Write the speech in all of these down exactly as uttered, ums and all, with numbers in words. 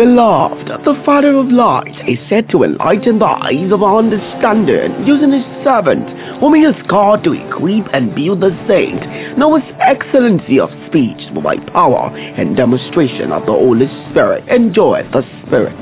Beloved, the Father of lights is said to enlighten the eyes of our understanding, using his servant, whom he has called to equip and build the saint. Now his excellency of speech, by power and demonstration of the Holy Spirit, enjoy the Spirit.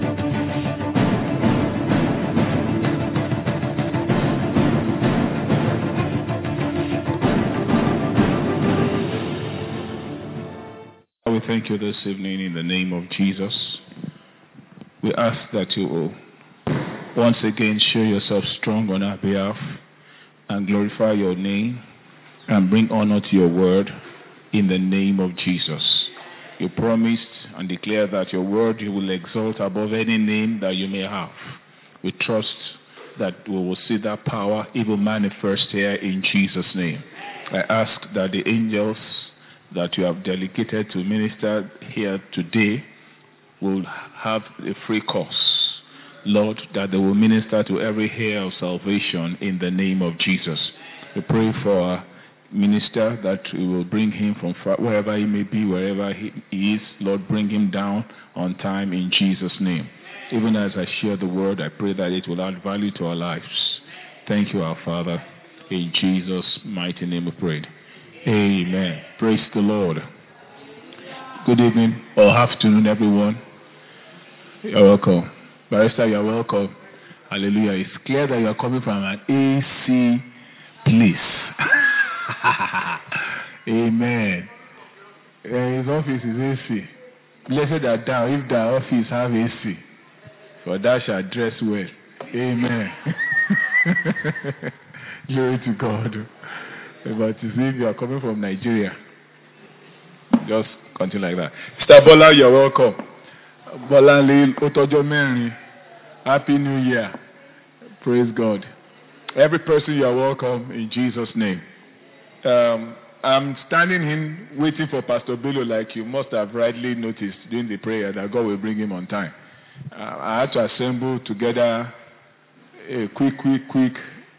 We thank you this evening in the name of Jesus. We ask that you will once again show yourself strong on our behalf and glorify your name and bring honor to your word in the name of Jesus. You promised and declared that your word you will exalt above any name that you may have. We trust that we will see that power even manifest here in Jesus' name. I ask that the angels that you have delegated to minister here today will have a free course. Lord, that they will minister to every hair of salvation in the name of Jesus. We pray for our minister that you will bring him from far, wherever he may be, wherever he is. Lord, bring him down on time in Jesus' name. Even as I share the word, I pray that it will add value to our lives. Thank you, our Father. In Jesus' mighty name we pray. Amen. Praise the Lord. Good evening or afternoon, everyone. You're welcome. Barrister, you're welcome. Hallelujah. It's clear that you're coming from an A C place. Amen. Uh, his office is A C. Blessed are thou if thy office have A C, for thou shalt dress well. Amen. Glory to God. But you see, if you are coming from Nigeria, just continue like that. Mister Bola, you're welcome. Bola Lil Otojo Mary, Happy New Year. Praise God. Every person, you are welcome in Jesus' name. Um, I'm standing in waiting for Pastor Bello, like you must have rightly noticed during the prayer that God will bring him on time. Uh, I had to assemble together a quick, quick, quick,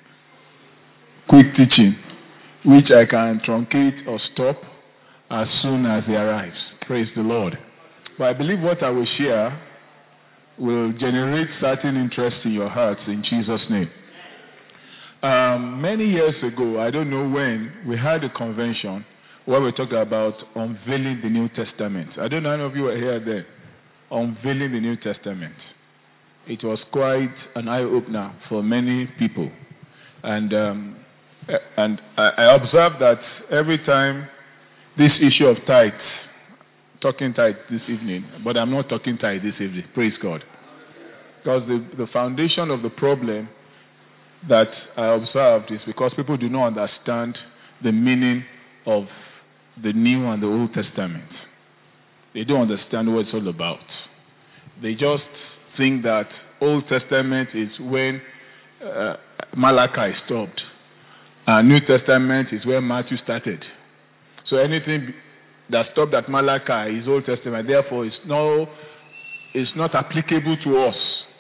quick teaching, which I can truncate or stop as soon as he arrives. Praise the Lord. But I believe what I will share will generate certain interest in your hearts in Jesus' name. Um, many years ago, I don't know when, we had a convention where we talked about unveiling the New Testament. I don't know if any of you were here then. Unveiling the New Testament. It was quite an eye-opener for many people. And um, And I observed that every time this issue of tithes, talking tithe this evening, but I'm not talking tithe this evening, praise God. Because the, the foundation of the problem that I observed is because people do not understand the meaning of the New and the Old Testament. They don't understand what it's all about. They just think that Old Testament is when uh, Malachi stopped. Uh, New Testament is where Matthew started. So anything that stopped at Malachi is Old Testament. Therefore, it's no, it's not applicable to us.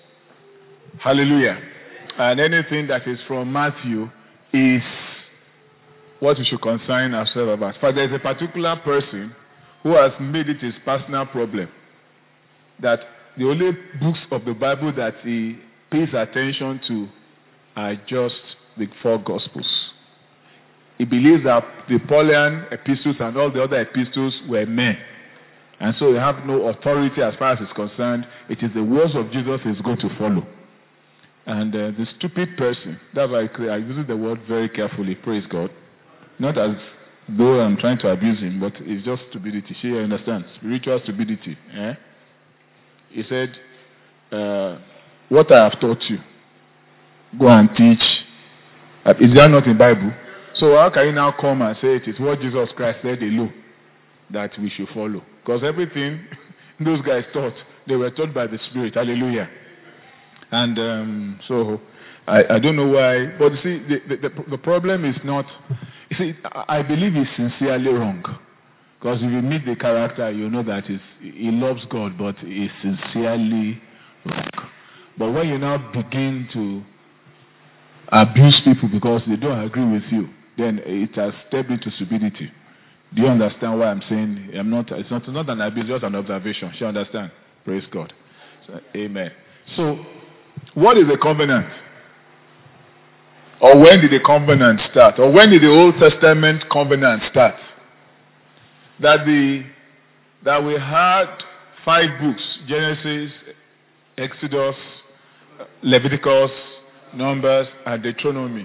Hallelujah. And anything that is from Matthew is what we should concern ourselves about. But there is a particular person who has made it his personal problem that the only books of the Bible that he pays attention to are just the four Gospels. He believes that the Pauline epistles and all the other epistles were men. And so they have no authority as far as it's concerned. It is the words of Jesus he's going to follow. And uh, the stupid person, that's why I use the word very carefully, praise God. Not as though I'm trying to abuse him, but it's just stupidity. She understands. Spiritual stupidity. Eh? He said, uh, what I have taught you, go and teach. Uh, is that not in the Bible? So how can you now come and say it is what Jesus Christ said alone that we should follow? Because everything those guys taught, they were taught by the Spirit. Hallelujah. And um, so I, I don't know why. But you see, the, the, the problem is not... You see, I believe he's sincerely wrong. Because if you meet the character, you know that he's, he loves God, but he's sincerely wrong. But when you now begin to abuse people because they don't agree with you, then it has stepped into stupidity. Do you understand why I'm saying I'm not? It's not, not an abuse, just an observation. You understand? Praise God. So, amen. So, what is a covenant? Or when did the covenant start? Or when did the Old Testament covenant start? That the that we had five books: Genesis, Exodus, Leviticus, Numbers, and Deuteronomy.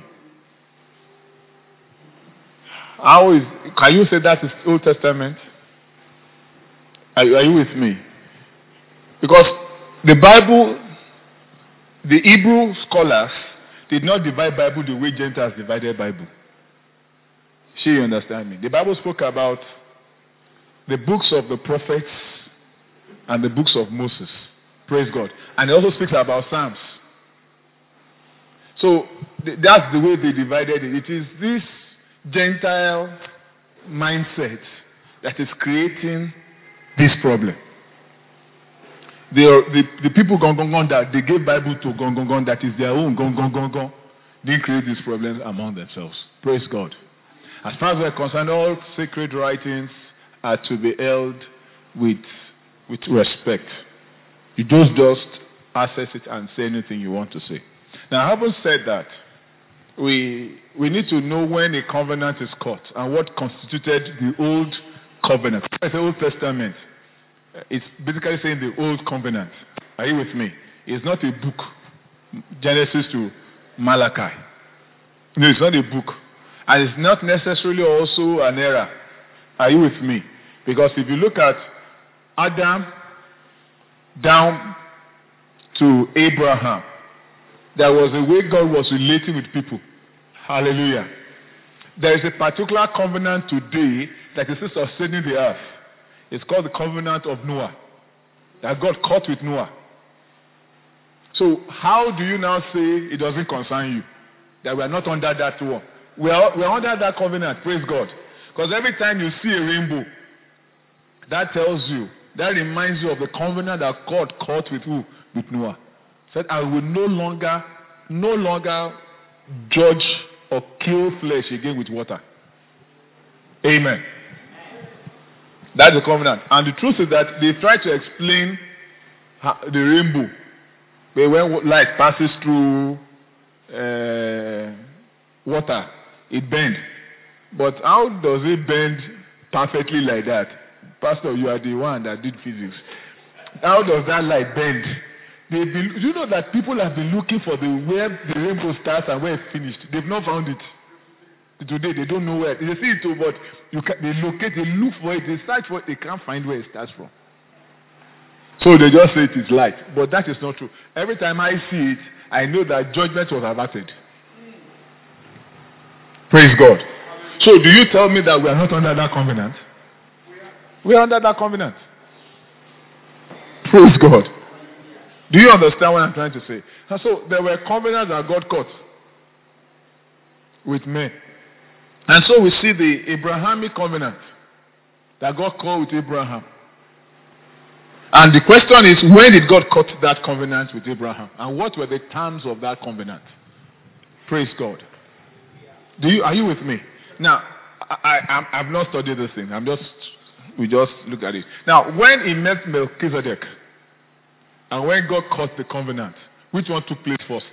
How is? Can you say that is Old Testament? Are, are you with me? Because the Bible, the Hebrew scholars did not divide Bible the way Gentiles divided Bible. Sure, you understand me? The Bible spoke about the books of the prophets and the books of Moses. Praise God. And it also speaks about Psalms. So th- that's the way they divided it. It is this Gentile mindset that is creating this problem. The, the, the people gong, gong, gong, that they gave Bible to gong, gong, gong, that is their own gong, gong, gong, gong, didn't create these problems among themselves. Praise God. As far as we're concerned, all sacred writings are to be held with, with respect. You don't just access it and say anything you want to say. Now, having said that, we, we need to know when a covenant is cut and what constituted the old covenant. It's the Old Testament. It's basically saying the old covenant. Are you with me? It's not a book, Genesis to Malachi. No, it's not a book. And it's not necessarily also an era. Are you with me? Because if you look at Adam down to Abraham, there was a way God was relating with people. Hallelujah. There is a particular covenant today that is sustaining the earth. It's called the covenant of Noah, that God cut with Noah. So how do you now say it doesn't concern you? That we are not under that one. We are, we are under that covenant, praise God. Because every time you see a rainbow, that tells you, that reminds you of the covenant that God cut with who? With Noah. Said, I will no longer, no longer judge or kill flesh again with water. Amen. That's the covenant. And the truth is that they try to explain how, the rainbow. But when light passes through uh, water, it bends. But how does it bend perfectly like that? Pastor, you are the one that did physics. How does that light bend? They be, you know that people have been looking for the where the rainbow starts and where it's finished. They've not found it. Today they don't know where. They see it too, but you can, they locate, they look for it, they search for it, they can't find where it starts from. So they just say it is light, but that is not true. Every time I see it, I know that judgment was averted. Praise God. So do you tell me that we are not under that covenant? We are under that covenant. Praise God. Do you understand what I'm trying to say? And so there were covenants that God cut with men. And so we see the Abrahamic covenant that God cut with Abraham. And the question is, when did God cut that covenant with Abraham? And what were the terms of that covenant? Praise God. Do you, are you with me? Now, I, I, I've not studied this thing. I'm just, we just look at it. Now, when he met Melchizedek, and when God cut the covenant, which one took place first?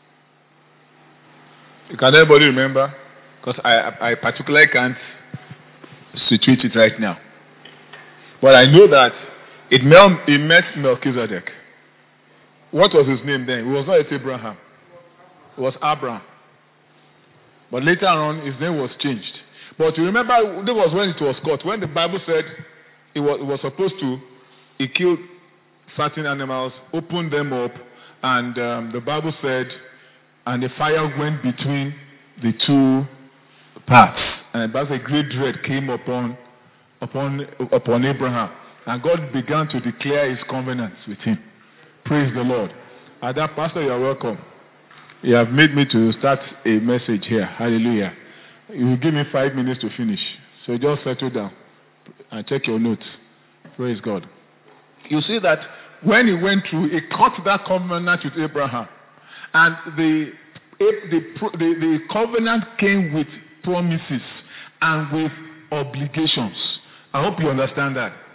Can anybody remember? Because I, I particularly can't situate it right now. But I know that it mel- he met Melchizedek. What was his name then? It was not Abraham. It was Abraham. But later on, his name was changed. But you remember, that was when it was cut. When the Bible said it was, it was supposed to, he killed certain animals, opened them up, and um, the Bible said, and the fire went between the two parts, and thus a great dread came upon upon upon Abraham, and God began to declare his covenants with him. Praise the Lord. And that, Pastor, you are welcome. You have made me to start a message here. Hallelujah. You will give me five minutes to finish, so just settle down and check your notes. Praise God. You see that when he went through, he cut that covenant with Abraham, and the the, the, the covenant came with promises and with obligations. I hope you understand that.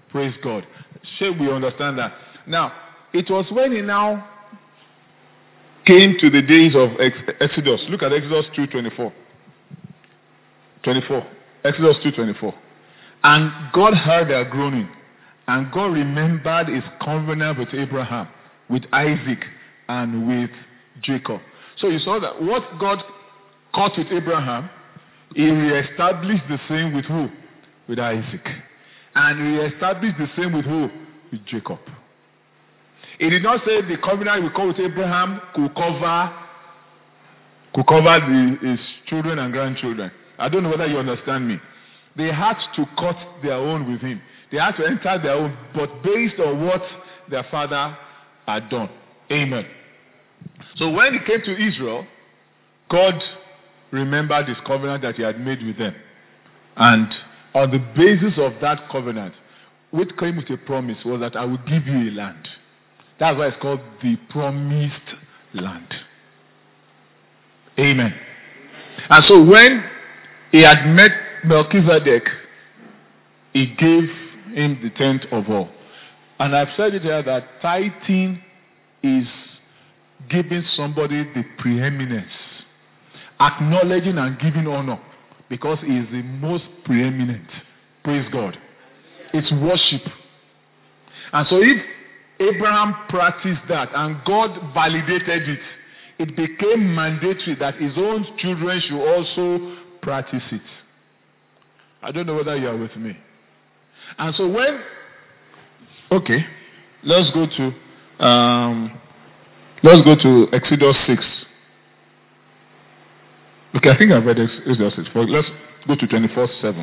Praise God. Shall we understand that? Now, it was when he now came to the days of Exodus. Look at Exodus two twenty-four. twenty-four. Exodus two twenty-four. And God heard their groaning, and God remembered his covenant with Abraham, with Isaac, and with Jacob. So you saw that what God cut with Abraham, he reestablished the same with who? With Isaac. And he reestablished the same with who? With Jacob. He did not say the covenant we cut with Abraham could cover could cover the, his children and grandchildren. I don't know whether you understand me. They had to cut their own with him. They had to enter their own, but based on what their father had done. Amen. So when it came to Israel, God remembered his covenant that he had made with them. And on the basis of that covenant, what came with a promise was that I will give you a land. That's why it's called the promised land. Amen. And so when he had met Melchizedek, he gave him the tenth of all. And I've said it here that tithing is giving somebody the preeminence, acknowledging and giving honor, because he is the most preeminent. Praise God. It's worship. And so if Abraham practiced that and God validated it, it became mandatory that his own children should also practice it. I don't know whether you are with me. And so when, okay, let's go to, um, let's go to Exodus six. Okay, I think I've read Exodus six. Let's go to twenty-four seven.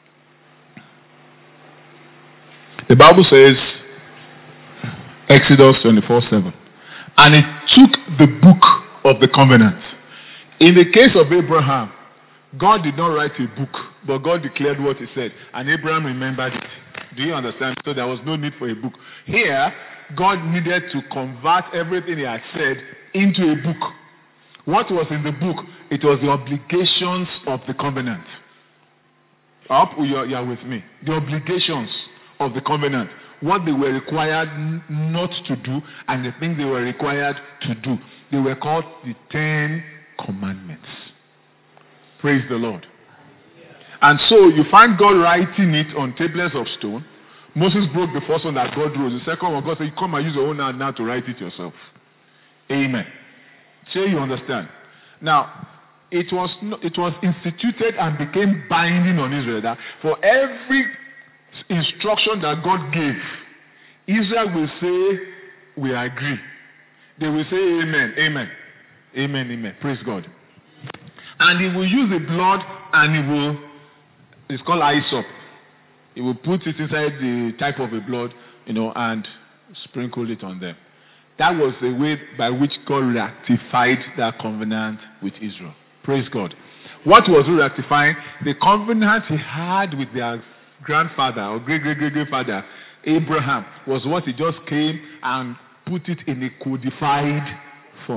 The Bible says, Exodus twenty-four seven, and it took the book of the covenant. In the case of Abraham, God did not write a book, but God declared what he said, and Abraham remembered it. Do you understand? So there was no need for a book. Here, God needed to convert everything he had said into a book. What was in the book? It was the obligations of the covenant. I hope you are, you are with me. The obligations of the covenant. What they were required n- not to do, and the things they were required to do. They were called the Ten Commandments. Praise the Lord. And so you find God writing it on tablets of stone. Moses broke the first one that God wrote. The second one, God said, come and use your own hand now to write it yourself. Amen. So you understand. Now, it was it was instituted and became binding on Israel that for every instruction that God gave, Israel will say, we agree. They will say, amen, amen, amen, amen. Praise God. And he will use the blood and he will, it's called hyssop. He will put it inside the type of a blood, you know, and sprinkle it on them. That was the way by which God ratified that covenant with Israel. Praise God. What was he ratifying? The covenant he had with their grandfather or great-great-great-grandfather, Abraham, was what he just came and put it in a codified form.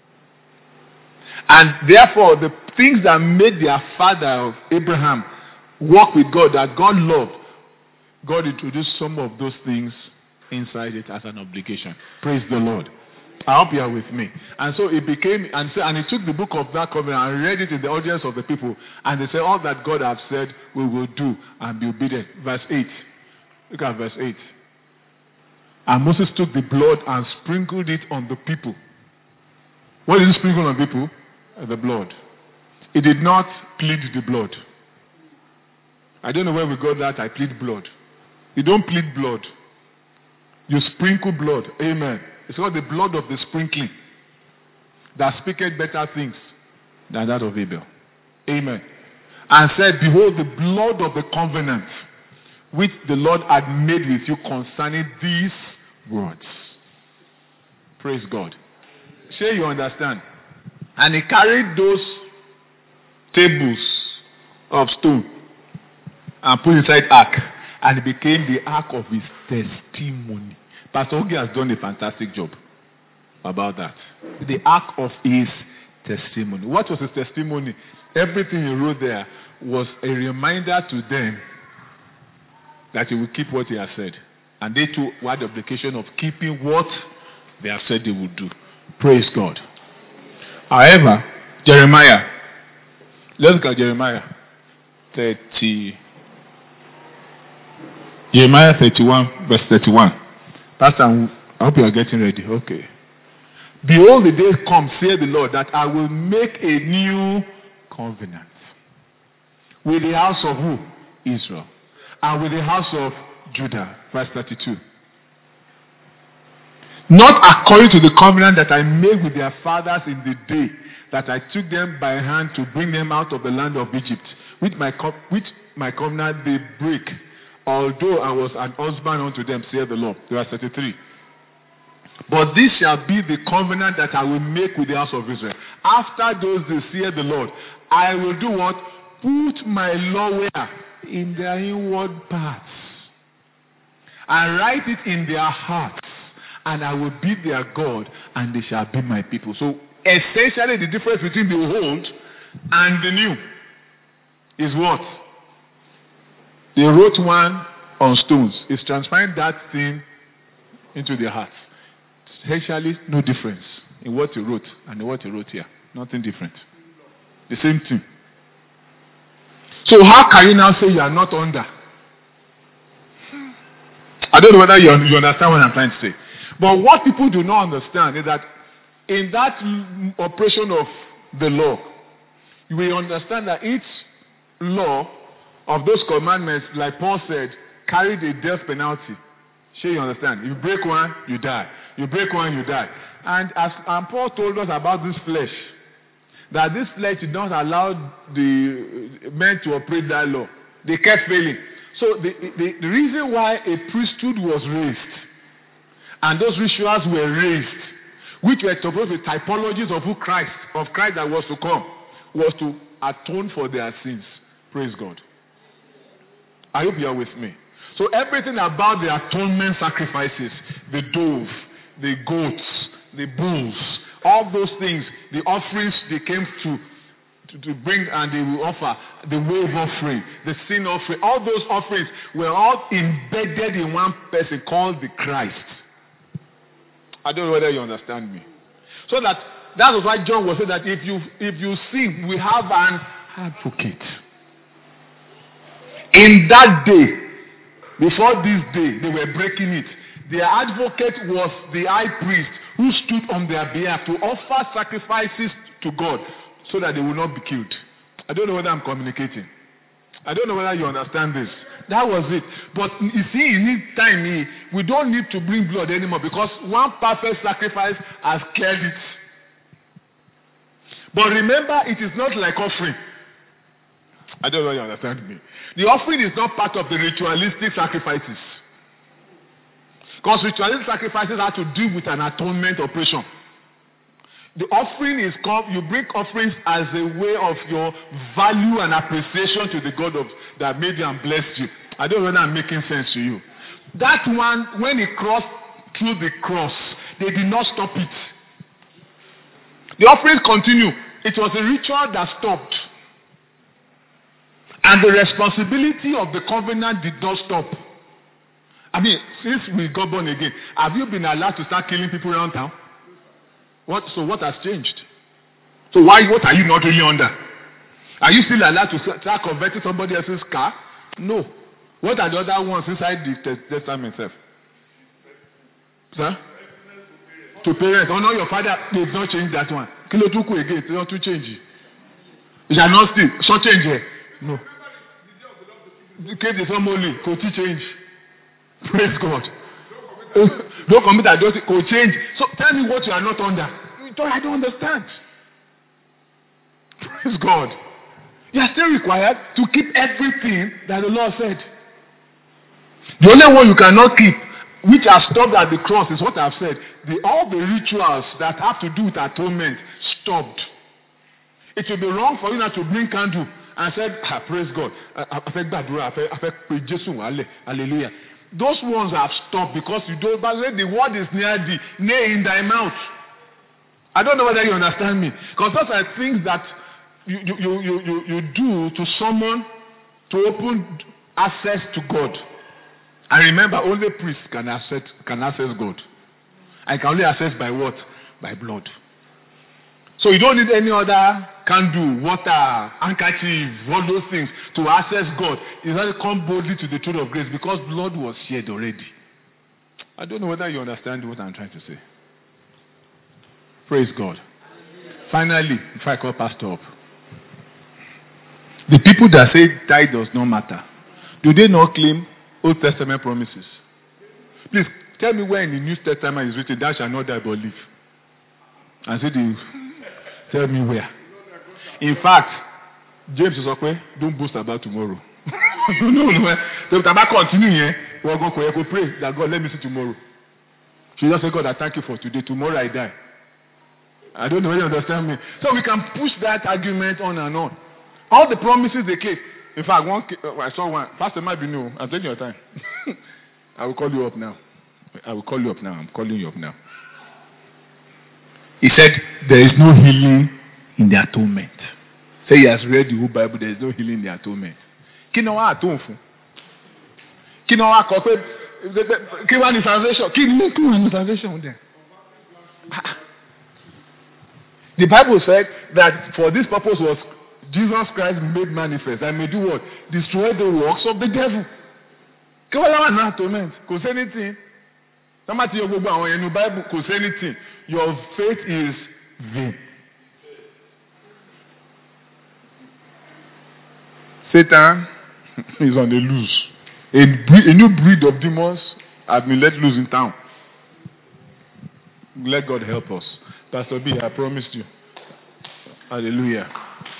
And therefore, the things that made their father, Abraham, walk with God, that God loved, God introduced some of those things inside it as an obligation. Praise the Lord. I hope you are with me. And so it became, and so, and he took the book of that covenant and read it in the audience of the people. And they said, all that God has said, we will do and be obedient. Verse eight. Look at verse eight. And Moses took the blood and sprinkled it on the people. What did he sprinkle on people? The blood. He did not plead the blood. I don't know where we got that, I plead blood. You don't plead blood. You sprinkle blood. Amen. It's called the blood of the sprinkling that speaketh better things than that of Abel. Amen. And said, behold, the blood of the covenant which the Lord had made with you concerning these words. Praise God. Sure you understand. And he carried those tables of stone and put inside ark. And it became the ark of his testimony. Pastor Ogi has done a fantastic job about that. The ark of his testimony. What was his testimony? Everything he wrote there was a reminder to them that he will keep what he has said. And they too had the obligation of keeping what they have said they would do. Praise God. However, Jeremiah, let's look at Jeremiah thirty. Jeremiah thirty-one, verse thirty-one. Pastor, I hope you are getting ready. Okay. Behold, the days come, saith the Lord, that I will make a new covenant with the house of who? Israel. And with the house of Judah. Verse thirty-two. Not according to the covenant that I made with their fathers in the day that I took them by hand to bring them out of the land of Egypt, which my, co- which my covenant they break, although I was an husband unto them, saith the Lord. Verse thirty-three. But this shall be the covenant that I will make with the house of Israel. After those days, saith the Lord, I will do what? Put my law where? In their inward parts. And write it in their hearts. And I will be their God, and they shall be my people. So, essentially, the difference between the old and the new is what? They wrote one on stones. It's transferring that thing into their hearts. Essentially, no difference in what he wrote and what he wrote here. Nothing different. The same thing. So how can you now say you are not under? I don't know whether you, you understand what I'm trying to say. But what people do not understand is that in that operation of the law, you will understand that each law of those commandments, like Paul said, carried a death penalty. Sure, you understand? You break one, you die. You break one, you die. And as and Paul told us about this flesh, that this flesh did not allow the men to operate that law. They kept failing. So the, the, the reason why a priesthood was raised, and those rituals were raised, which were supposed to be typologies of who Christ, of Christ that was to come, was to atone for their sins. Praise God. I hope you are with me. So everything about the atonement sacrifices, the dove, the goats, the bulls, all those things, the offerings they came to, to, to bring and they will offer, the wave offering, the sin offering, all those offerings were all embedded in one person called the Christ. I don't know whether you understand me. So that that was why John was saying that if you if you sin, we have an advocate. In that day, before this day, they were breaking it. Their advocate was the high priest who stood on their behalf to offer sacrifices to God so that they will not be killed. I don't know whether I'm communicating. I don't know whether you understand this. That was it. But you see, in this time, we don't need to bring blood anymore because one perfect sacrifice has cleared it. But remember, it is not like offering. I don't know if you understand me. The offering is not part of the ritualistic sacrifices. Because ritualistic sacrifices have to do with an atonement operation. The offering is called, you bring offerings as a way of your value and appreciation to the God of that made you and blessed you. I don't know whether I'm making sense to you. That one, when it crossed through the cross, they did not stop it. The offerings continue. It was a ritual that stopped. And the responsibility of the covenant did not stop. I mean, since we got born again, have you been allowed to start killing people around town? What? So what has changed? So why? What are you not really under? Are you still allowed to start converting somebody else's car? No. What are the other ones inside the testament itself? Sir? To parents. Oh no, your father did not change that one. Kilo tuku again, they not to change it. You shall not steal. So change it. No. The case is only could change. Praise God. Don't commit adultery. Could change. So tell me what you are not under. I don't understand. Praise God. You are still required to keep everything that the Lord said. The only one you cannot keep, which are stopped at the cross, is what I've said. The, all the rituals that have to do with atonement stopped. It will be wrong for you now to bring candle and say, ah, praise God. I fẹ́ gbàdúrà, I fẹ́ pe Jésù wálẹ̀, hallelujah. Those ones have stopped because you don't. But the word is near thee, near in thy mouth. I don't know whether you understand me. Because those are things that you you you you you do to someone to open access to God. And remember, only priests can access, can access God. I can only access by what? By blood. So you don't need any other candle, water, handkerchief, all those things to access God. You have to come boldly to the throne of grace because blood was shed already. I don't know whether you understand what I'm trying to say. Praise God. Finally, if I call Pastor up. The people that say tithe does not matter, do they not claim Old Testament promises? Please tell me where in the New Testament is written, thou shalt not die but live. And say, the, tell me where. In fact, James is okay, don't boast about tomorrow. no, no, no. So if I continue here, we're going to pray that God let me see tomorrow. She just say, God, I thank you for today. Tomorrow I die. I don't know whether you understand me. So we can push that argument on and on. All the promises they keep. In fact, one I saw one. Pastor might be new. I'm taking your time. I will call you up now. I will call you up now. I'm calling you up now. He said, there is no healing in the atonement. Say he has read the whole Bible, there is no healing in the atonement. Kí ni wọ́n atone fún? Kí ni wọ́n akọ pé kí wọ́n ní salvation? Kí ni kí wọ́n ní salvation then? The Bible said that for this purpose was Jesus Christ made manifest and may do what? Destroy the works of the devil. Kí wọ́n láwọn náà atonement? Kò sí anything. Sọ́mà tí yọ gbogbo àwọn ẹnu Bible kò sí anything. Your faith is vain. Satan is on the loose. A, a new breed of demons have been let loose in town. Let God help us. Pastor B, I promised you. Hallelujah.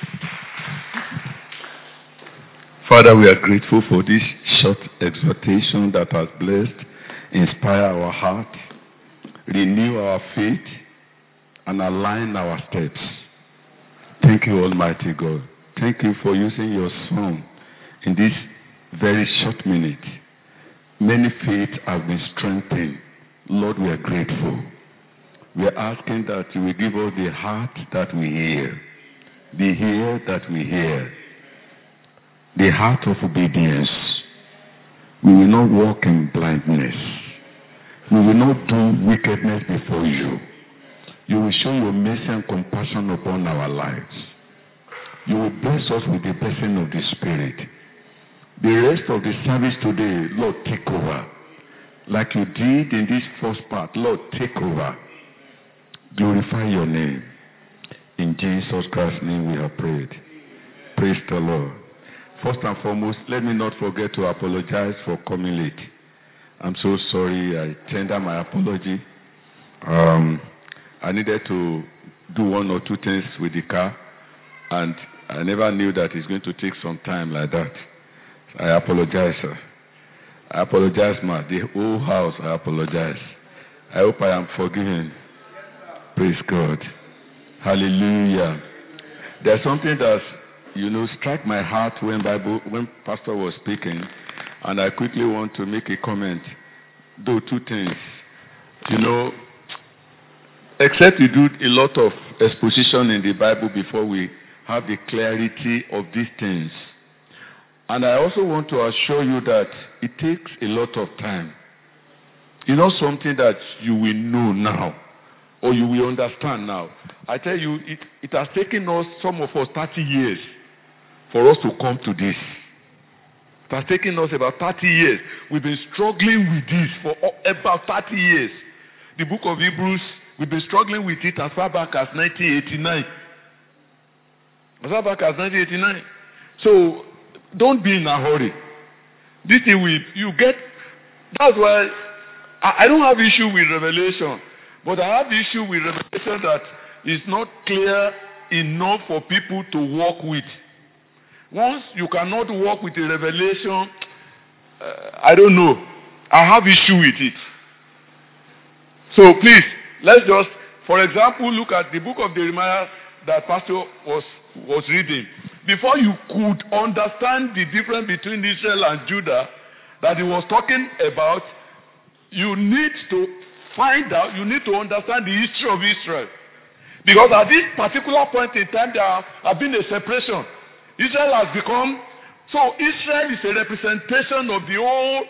Father, we are grateful for this short exhortation that has blessed, inspire our heart, renew our faith, and align our steps. Thank you, Almighty God. Thank you for using your Son in this very short minute. Many faiths have been strengthened. Lord, we are grateful. We are asking that you will give us the heart that we hear, the ear that we hear, the heart of obedience. We will not walk in blindness. We will not do wickedness before you. You will show your mercy and compassion upon our lives. You will bless us with the blessing of the Spirit. The rest of the service today, Lord, take over. Like you did in this first part, Lord, take over. Glorify your name. In Jesus Christ's name we have prayed. Praise the Lord. First and foremost, let me not forget to apologize for coming late. I'm so sorry. I tender my apology. Um, I needed to do one or two things with the car, and I never knew that it's going to take some time like that. I apologize, sir. I apologize, ma. The whole house, I apologize. I hope I am forgiven. Praise God. Hallelujah. There's something that, you know, struck my heart when Bible, when Pastor was speaking, and I quickly want to make a comment. Do two things. You know, except you do a lot of exposition in the Bible before we have the clarity of these things. And I also want to assure you that it takes a lot of time. It's not something that you will know now or you will understand now. I tell you, it, it has taken us, some of us, thirty years for us to come to this. It has taken us about thirty years. We've been struggling with this for about thirty years. The book of Hebrews, we've been struggling with it as far back as nineteen eighty-nine. As far back as nineteen eighty-nine. So, don't be in a hurry. This thing will, you get, that's why I, I don't have issue with revelation, but I have issue with revelation that is not clear enough for people to walk with. Once you cannot walk with a revelation, uh, I don't know. I have issue with it. So please, let's just, for example, look at the book of Jeremiah that Pastor was, was reading. Before you could understand the difference between Israel and Judah that he was talking about, you need to find out, you need to understand the history of Israel. Because at this particular point in time, there has been a separation. Israel has become, so Israel is a representation of the whole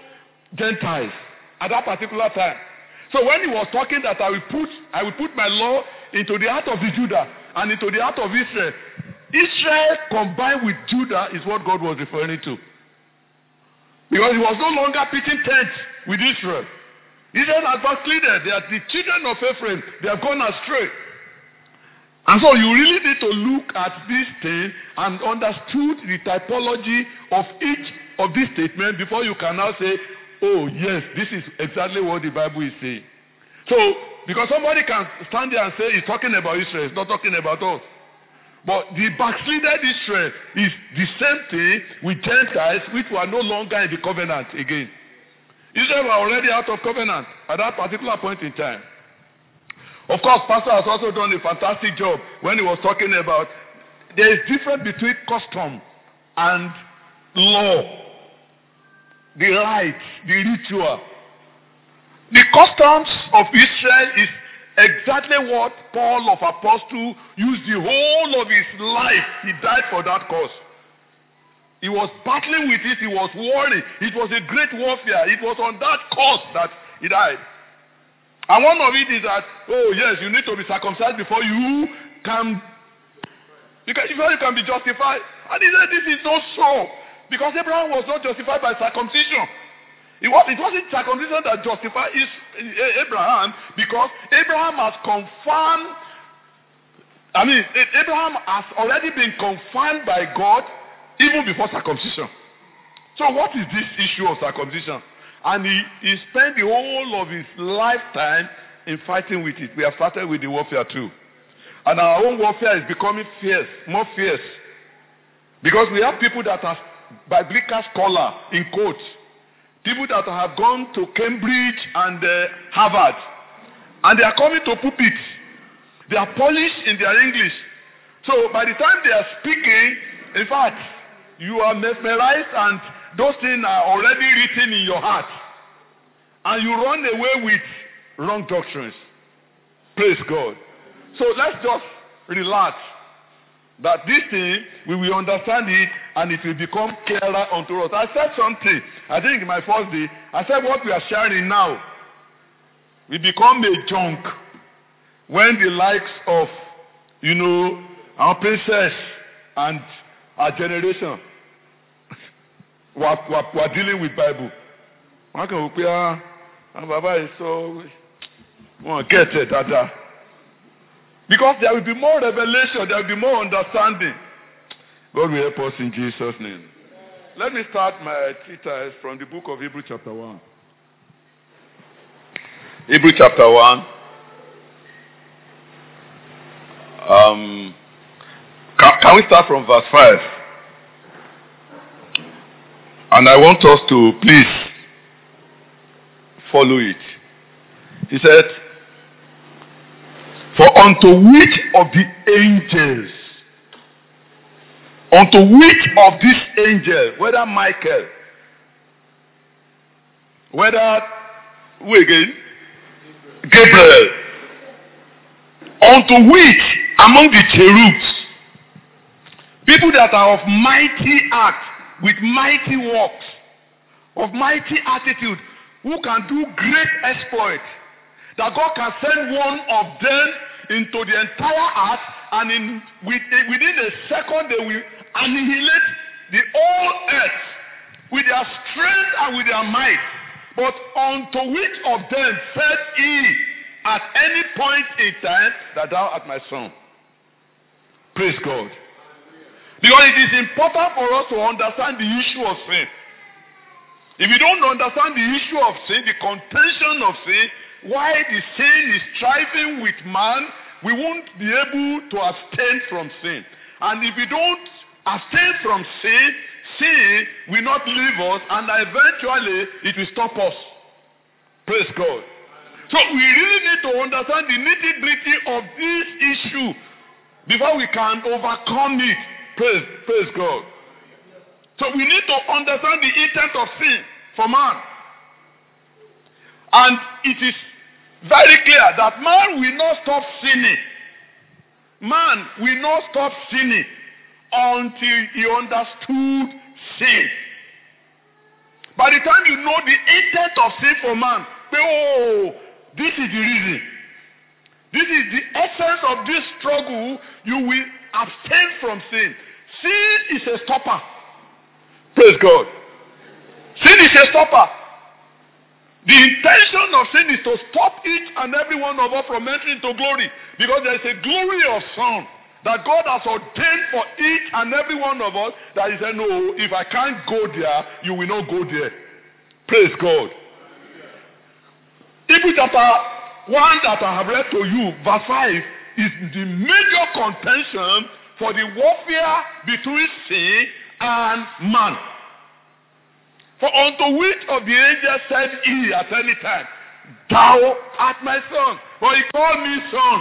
Gentiles at that particular time. So when he was talking that I will put I will put my law into the heart of the Judah and into the heart of Israel, Israel combined with Judah is what God was referring to. Because he was no longer pitching tents with Israel. Israel has backslided. They are the children of Ephraim. They have gone astray. And so you really need to look at this thing and understood the typology of each of these statements before you can now say, oh yes, this is exactly what the Bible is saying. So, because somebody can stand there and say he's talking about Israel, he's not talking about us. But the backslided Israel is the same thing with Gentiles which were no longer in the covenant again. Israel were already out of covenant at that particular point in time. Of course, Pastor has also done a fantastic job when he was talking about there is difference between custom and law. The rites, the ritual. The customs of Israel is exactly what Paul of Apostle used the whole of his life. He died for that cause. He was battling with it. He was warring. It was a great warfare. It was on that cause that he died. And one of it is that, oh yes, you need to be circumcised before you can, you can before you can be justified. And he said this is not so. Because Abraham was not justified by circumcision. It, was, it wasn't circumcision that justified his, Abraham, because Abraham has confirmed, I mean, Abraham has already been confirmed by God even before circumcision. So what is this issue of circumcision? And he, he spent the whole of his lifetime in fighting with it. We have started with the warfare too. And our own warfare is becoming fierce, more fierce. Because we have people that are biblical scholar in quotes, people that have gone to Cambridge and uh, Harvard, and they are coming to pulpit. They are polished in their English. So by the time they are speaking, in fact, you are mesmerized and those things are already written in your heart. And you run away with wrong doctrines. Praise God. So let's just relax. That this thing, we will understand it and it will become clearer unto us. I said something, I think in my first day, I said what we are sharing now, we become a junk when the likes of, you know, our princess and our generation were, were, were dealing with Bible. One can say, ah, Baba is so, well, get it, Dada. Because there will be more revelation, there will be more understanding. God will help us in Jesus' name. Let me start my treatise from the book of Hebrews chapter one. Hebrews chapter one. Um, can, can we start from verse five? And I want us to please follow it. He said, for unto which of the angels, unto which of these angels, whether Michael, whether, who again? Gabriel, unto which among the cherubs, people that are of mighty act, with mighty works, of mighty attitude, who can do great exploits, that God can send one of them into the entire earth, and in with, within a second they will annihilate the whole earth with their strength and with their might. But unto which of them said he at any point in time that thou art my son? Praise God. Because it is important for us to understand the issue of sin. If you don't understand the issue of sin, the contention of sin, why the sin is striving with man, we won't be able to abstain from sin. And if we don't abstain from sin, sin will not leave us, and eventually it will stop us. Praise God. So we really need to understand the nitty-gritty of this issue before we can overcome it. Praise, praise God. So we need to understand the intent of sin for man. And it is very clear that man will not stop sinning. Man will not stop sinning until he understood sin. By the time you know the intent of sin for man, say, oh, this is the reason. This is the essence of this struggle. You will abstain from sin. Sin is a stopper. Praise God. Sin is a stopper. The intention of sin is to stop each and every one of us from entering into glory. Because there is a glory of son that God has ordained for each and every one of us, that he said, no, if I can't go there, you will not go there. Praise God. Hebrews chapter one that I have read to you, verse five, is the major contention for the warfare between sin and man. For unto which of the angels said he at any time, thou art my son, for he called me son.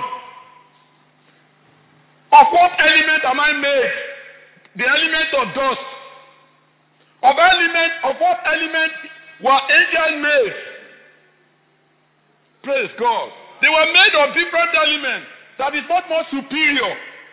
Of what element am I made? The element of dust. Of element, of what element were angels made? Praise God. They were made of different elements. That is not more superior.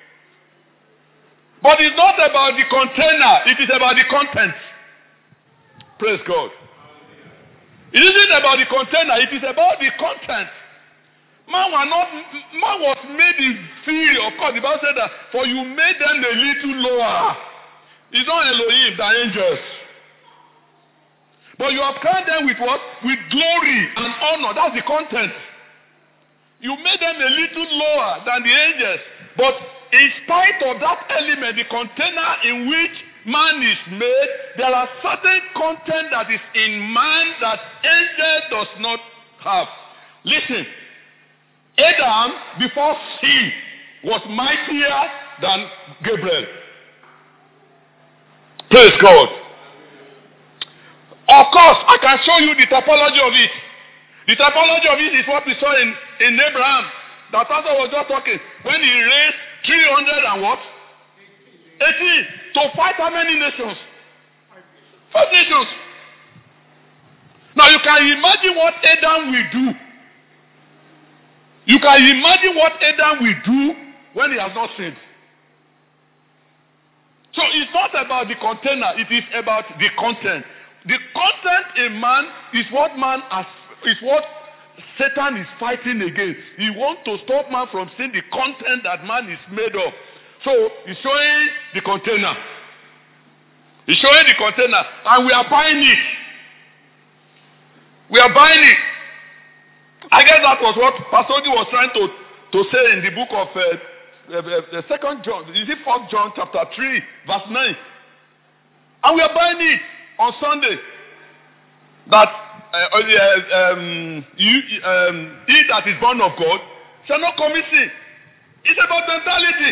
But it's not about the container, it is about the content. Praise God. It isn't about the container, it is about the content. Man was not man was made inferior. Of course, the Bible said that, for you made them a little lower. It's not Elohim, the angels. But you have crowned them with what? With glory and honor. That's the content. You made them a little lower than the angels. But in spite of that element, the container in which man is made, there are certain content that is in man that angel does not have. Listen, Adam, before sin, was mightier than Gabriel. Praise God. Of course, I can show you the typology of it. The typology of it is what we saw in, in Abraham. That pastor was just talking. When he raised three hundred and what? eighteen. To fight how many nations? Five nations. Now you can imagine what Adam will do. You can imagine what Adam will do when he has not sinned. So it's not about the container, it is about the content. The content in man is what man has, is what Satan is fighting against. He wants to stop man from seeing the content that man is made of. So he's showing the container. He's showing the container, and we are buying it. We are buying it. I guess that was what Pastor Oji was trying to, to say in the book of uh, uh, the second John. Is it First John chapter three, verse nine? And we are buying it on Sunday. That uh, uh, um, you, um, he that is born of God shall not commit sin. It's about mentality.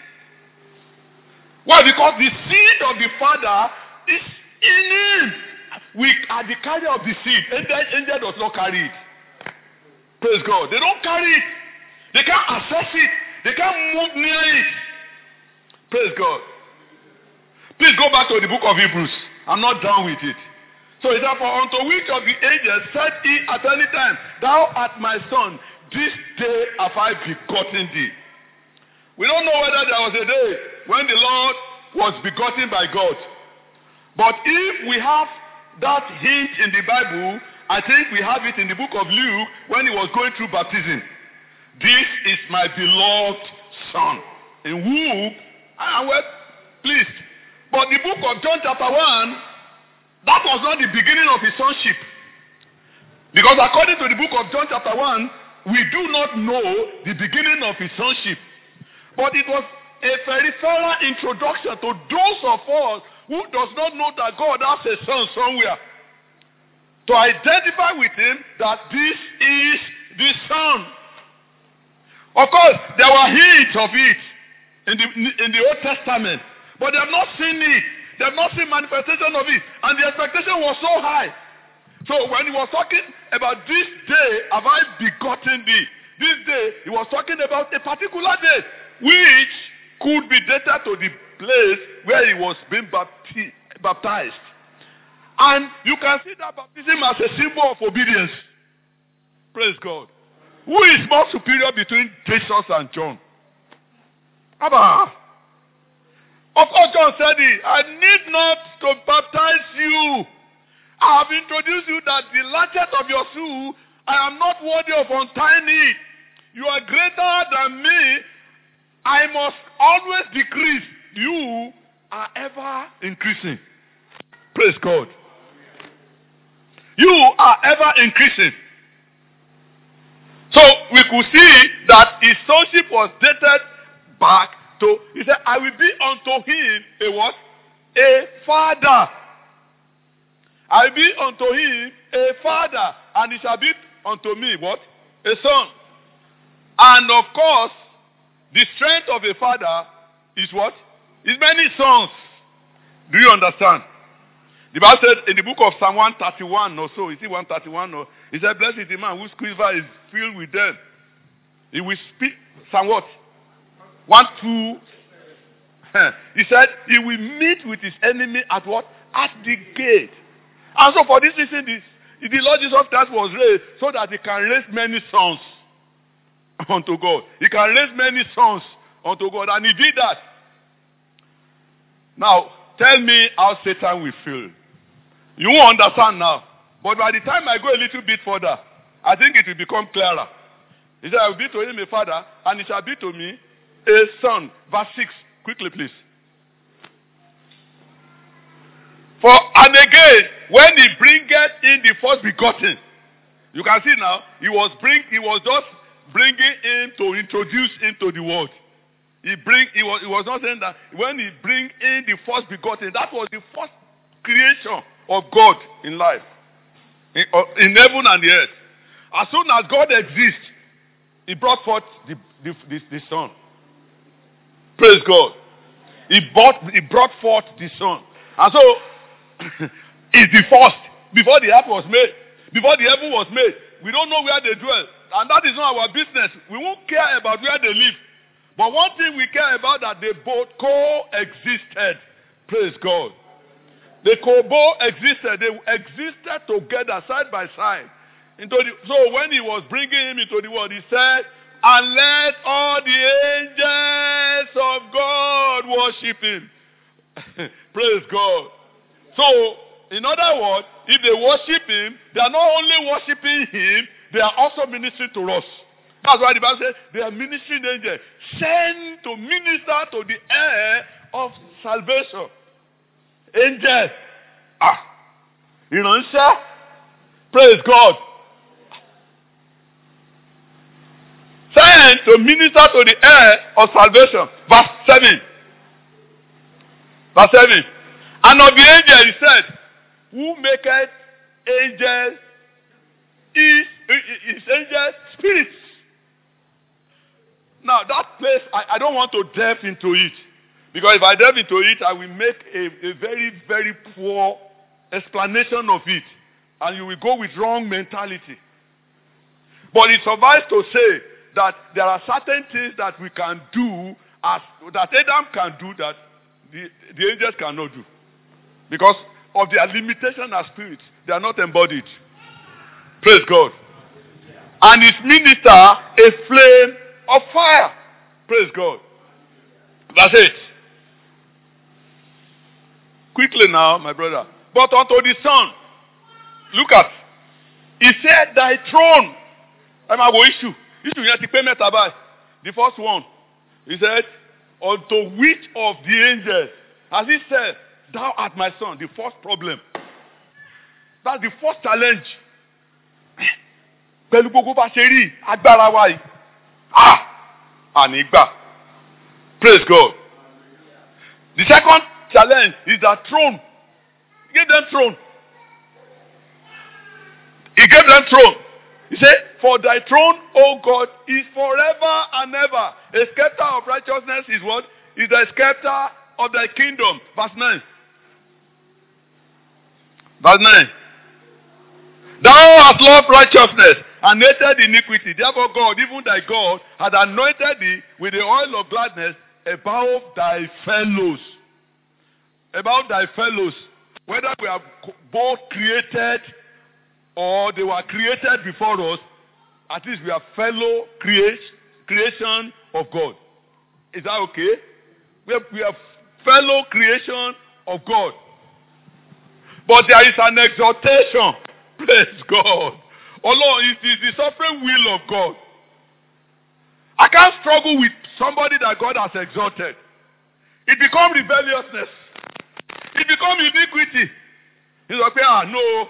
Why? Because the seed of the Father is in him. We are the carrier of the seed. Angel, angel does not carry it. Praise God. They don't carry it. They can't access it. They can't move near it. Praise God. Please go back to the book of Hebrews. I'm not done with it. So it's therefore unto which of the angels said he at any time, thou art my son, this day have I begotten thee. We don't know whether there was a day when the Lord was begotten by God. But if we have that hint in the Bible, I think we have it in the book of Luke when he was going through baptism. This is my beloved son, in whom I am well pleased. But the book of John chapter one, that was not the beginning of his sonship. Because according to the book of John chapter one, we do not know the beginning of his sonship. But it was a peripheral introduction to those of us who does not know that God has a son somewhere. To identify with him that this is the son. Of course, there were hints of it in the, in the Old Testament. But they have not seen it. They have not seen manifestation of it. And the expectation was so high. So when he was talking about this day have I begotten thee, this day he was talking about a particular day which could be dated to the place where he was being bapti- baptized. And you can see that baptism as a symbol of obedience. Praise God. Who is more superior between Jesus and John? Abba. Of course, John said it. I need not to baptize you. I have introduced you that the latchet of your shoe, I am not worthy of untying it. You are greater than me. I must always decrease. You are ever increasing. Praise God. You are ever increasing. So we could see that his sonship was dated back to, he said, I will be unto him a what? A father. I will be unto him a father, and he shall be unto me what? A son. And of course, the strength of a father is what? Is many sons. Do you understand? The Bible said in the book of Psalm one thirty-one or so, is it one thirty-one? Or he said, blessed is the man whose quiver is filled with them. He will speak, Psalm what? One, two. He said, he will meet with his enemy at what? At the gate. And so for this reason, this, the Lord Jesus Christ was raised so that he can raise many sons unto God. He can raise many sons unto God. And he did that. Now, tell me how Satan will feel. You won't understand now. But by the time I go a little bit further, I think it will become clearer. He said, I will be to him a father, and he shall be to me a son. Verse six. Quickly, please. For, and again, when he bringeth in the first begotten, you can see now, he was bring, he was just bringing in to introduce into the world. He bring, he was, he was not saying that when he bring in the first begotten, that was the first creation of God in life, in, in heaven and the earth. As soon as God exists, he brought forth the, the, the, the Son. Praise God. He brought, he brought forth the Son. And so, it's the first. Before the earth was made, before the heaven was made, we don't know where they dwell. And that is not our business. We won't care about where they live. But one thing we care about that they both coexisted. Praise God. They coexisted. They existed together side by side. Into the, so when he was bringing him into the world, he said, and let all the angels of God worship him. Praise God. So, in other words, if they worship him, they are not only worshiping him, they are also ministering to us. That's why the Bible says they are ministering angels, sent to minister to the heir of salvation. Angels. Ah. You know, sir? Praise God. Sent to minister to the heir of salvation. Verse seven. Verse seven. And of the angel he said, who maketh angels is, is angels spirits. Now that place, I, I don't want to delve into it. Because if I delve into it, I will make a, a very, very poor explanation of it. And you will go with wrong mentality. But it suffices to say that there are certain things that we can do, as that Adam can do that the, the angels cannot do. Because of their limitation as spirits. They are not embodied. Praise God. And his minister, a flame of fire. Praise God. Verse eight. Quickly now, my brother. But unto the Son, look at. He said, thy throne. I'm going to issue. Issue you have to pay me tabai. The first one. He said, unto which of the angels? As he said, thou art my son. The first problem. That's the first challenge. Pẹ̀lú gbogbo bá ṣe rí agbára wa yìí. Ah! Ànígbà. Praise God. The second challenge is that throne. He gave them throne. He gave them throne. He said, for thy throne, O God, is forever and ever. A scepter of righteousness is what? Is the scepter of thy kingdom. Verse nine. Verse nine. Thou hast loved righteousness and hated iniquity. Therefore God, even thy God, had anointed thee with the oil of gladness above thy fellows. About thy fellows. Whether we are both created or they were created before us, at least we are fellow creation of God. Is that okay? We are, we are fellow creation of God. But there is an exhortation. Praise God. Although it is the sovereign will of God. I can't struggle with somebody that God has exalted. It becomes rebelliousness. It becomes iniquity. He's like, ah, no.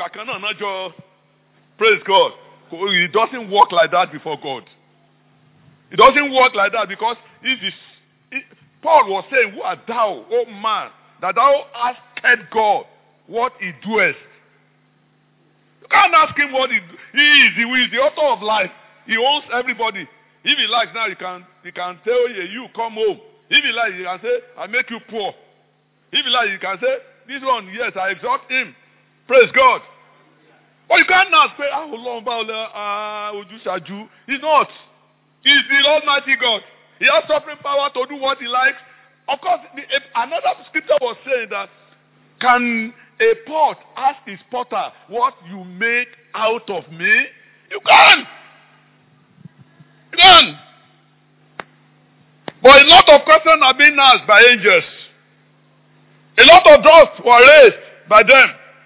Praise God. It doesn't work like that before God. It doesn't work like that because it is, it, Paul was saying, who art thou, O man, that thou askest God what he doeth? You can't ask him what he He is. He is the author of life. He owns everybody. If he likes now, he can, he can tell you, you come home. If he likes, he can say, I make you poor. If he likes, he can say, this one, yes, I exalt him. Praise God. But you can't now say, ah, Lord, ah, Ojusaju. He's not. He's the Almighty God. He has supreme power to do what he likes. Of course, the, another scripture was saying that, can a pot ask his potter what you make out of me? You can. You can. But a lot of questions are being asked by angels. A lot of doubts were raised by them.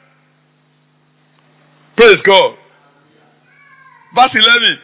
Praise God. Verse eleven.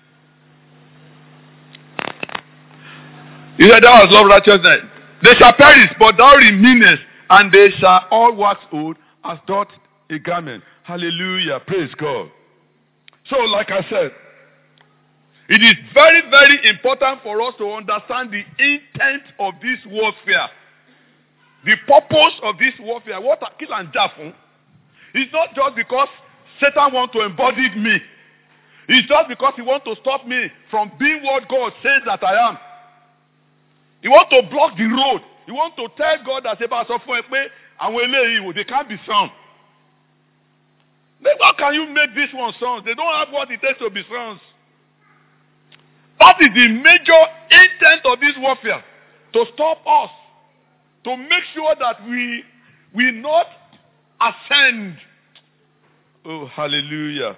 He said, thou hast loved righteousness. They shall perish, but thou remainest, and they shall all wax old as doth a garment. Hallelujah. Praise God. So, like I said, it is very, very important for us to understand the intent of this warfare. The purpose of this warfare. What kill and Jafun. It's not just because Satan wants to embody me. It's just because he wants to stop me from being what God says that I am. He wants to block the road. He wants to tell God that they can't be sons. Then how can you make this one sons? They don't have what it takes to be sons. That is the major intent of this warfare. To stop us. To make sure that we we not ascend. Oh, hallelujah.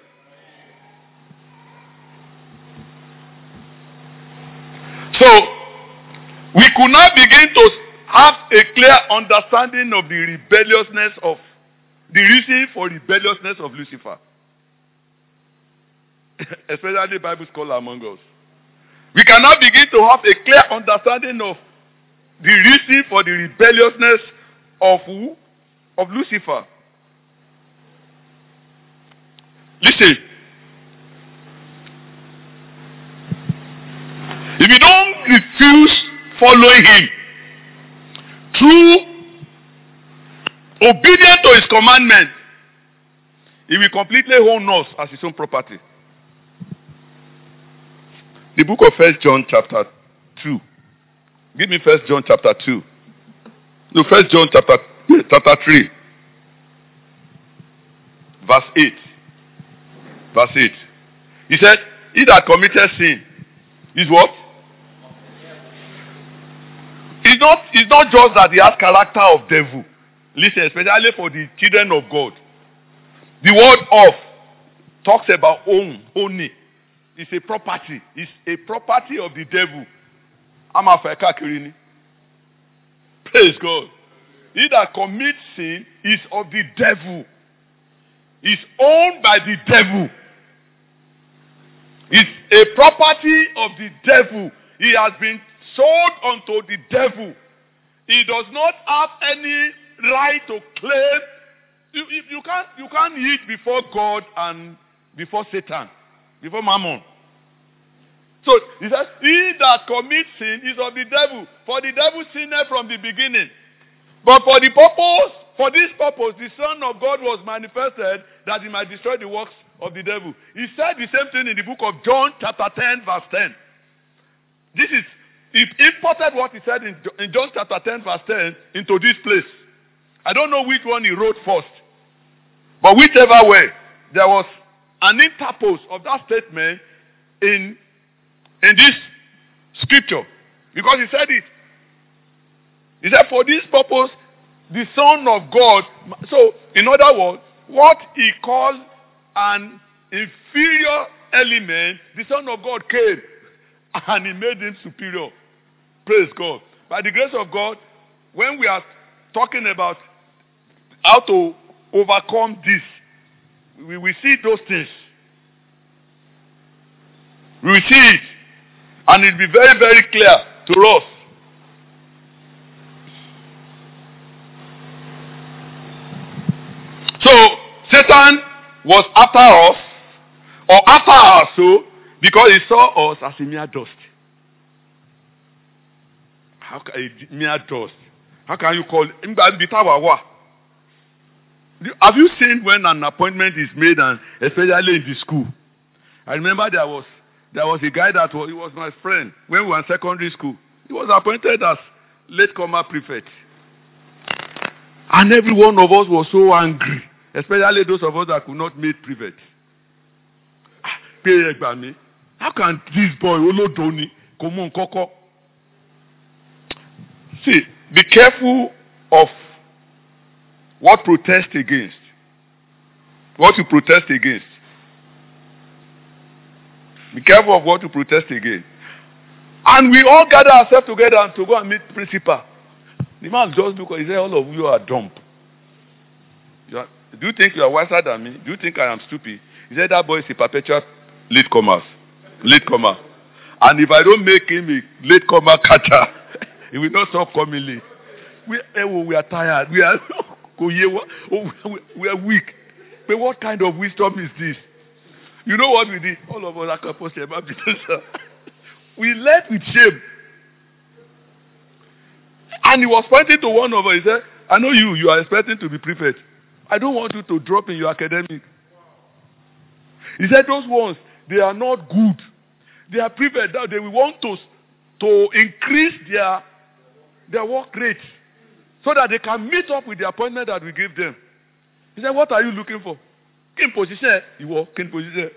So, we could now begin to have a clear understanding of the rebelliousness of, the reason for rebelliousness of Lucifer. Especially Bible scholars among us. We can now begin to have a clear understanding of the reason for the rebelliousness of who? Of Lucifer. Listen. If you don't refuse following him through obedience to his commandment, he will completely own us as his own property. The book of First John chapter two. Give me First John chapter two. No, First John chapter, chapter three. Verse eight. Verse eight. He said, he that committed sin is what? It's not, it's not just that he has character of devil. Listen, especially for the children of God. The word of talks about own, owning. It's a property. It's a property of the devil. Praise God. He that commits sin is of the devil. Is owned by the devil. It's a property of the devil. He has been sold unto the devil. He does not have any right to claim. You, you, can't, you can't eat before God and before Satan, before Mammon. So he says, he that commits sin is of the devil. For the devil sinned from the beginning. But for the purpose, for this purpose, the Son of God was manifested that he might destroy the works of the devil. He said the same thing in the book of John chapter ten verse ten. This is, he imported what he said in, in John chapter ten verse ten into this place. I don't know which one he wrote first. But whichever way, there was an interpose of that statement in, in this scripture. Because he said it. He said, for this purpose, the Son of God. So, in other words, what he called an inferior element, the Son of God came and he made him superior. Praise God. By the grace of God, when we are talking about how to overcome this. We will see those things. We will see it. And it will be very, very clear to us. So, Satan was after us, or after our soul, because he saw us as a mere dust. How can a mere dust? How can you call it? Have you seen when an appointment is made, and especially in the school? I remember there was there was a guy that was, he was my friend when we were in secondary school. He was appointed as latecomer prefect. And every one of us was so angry, especially those of us that could not meet prefect. How can this boy, Olodoni, come on, Koko? See, be careful of what protest against. What you protest against. Be careful of what you protest against. And we all gather ourselves together and to go and meet principal. The man just look, he said, all of you are dumb. You are, do you think you are wiser than me? Do you think I am stupid? He said, that boy is a perpetual latecomer. Latecomer. And if I don't make him a latecomer catcher, he will not stop coming late. We, we are tired. We are, we are weak. But what kind of wisdom is this? You know what we did? All of us are composed. We left with shame. And he was pointing to one of us. He said, I know you, you are expecting to be prefect. I don't want you to drop in your academic. He said, those ones, they are not good. They are prefect. Now they will want to, to increase their, their work rate so that they can meet up with the appointment that we give them. He said, what are you looking for? In position, you work in position.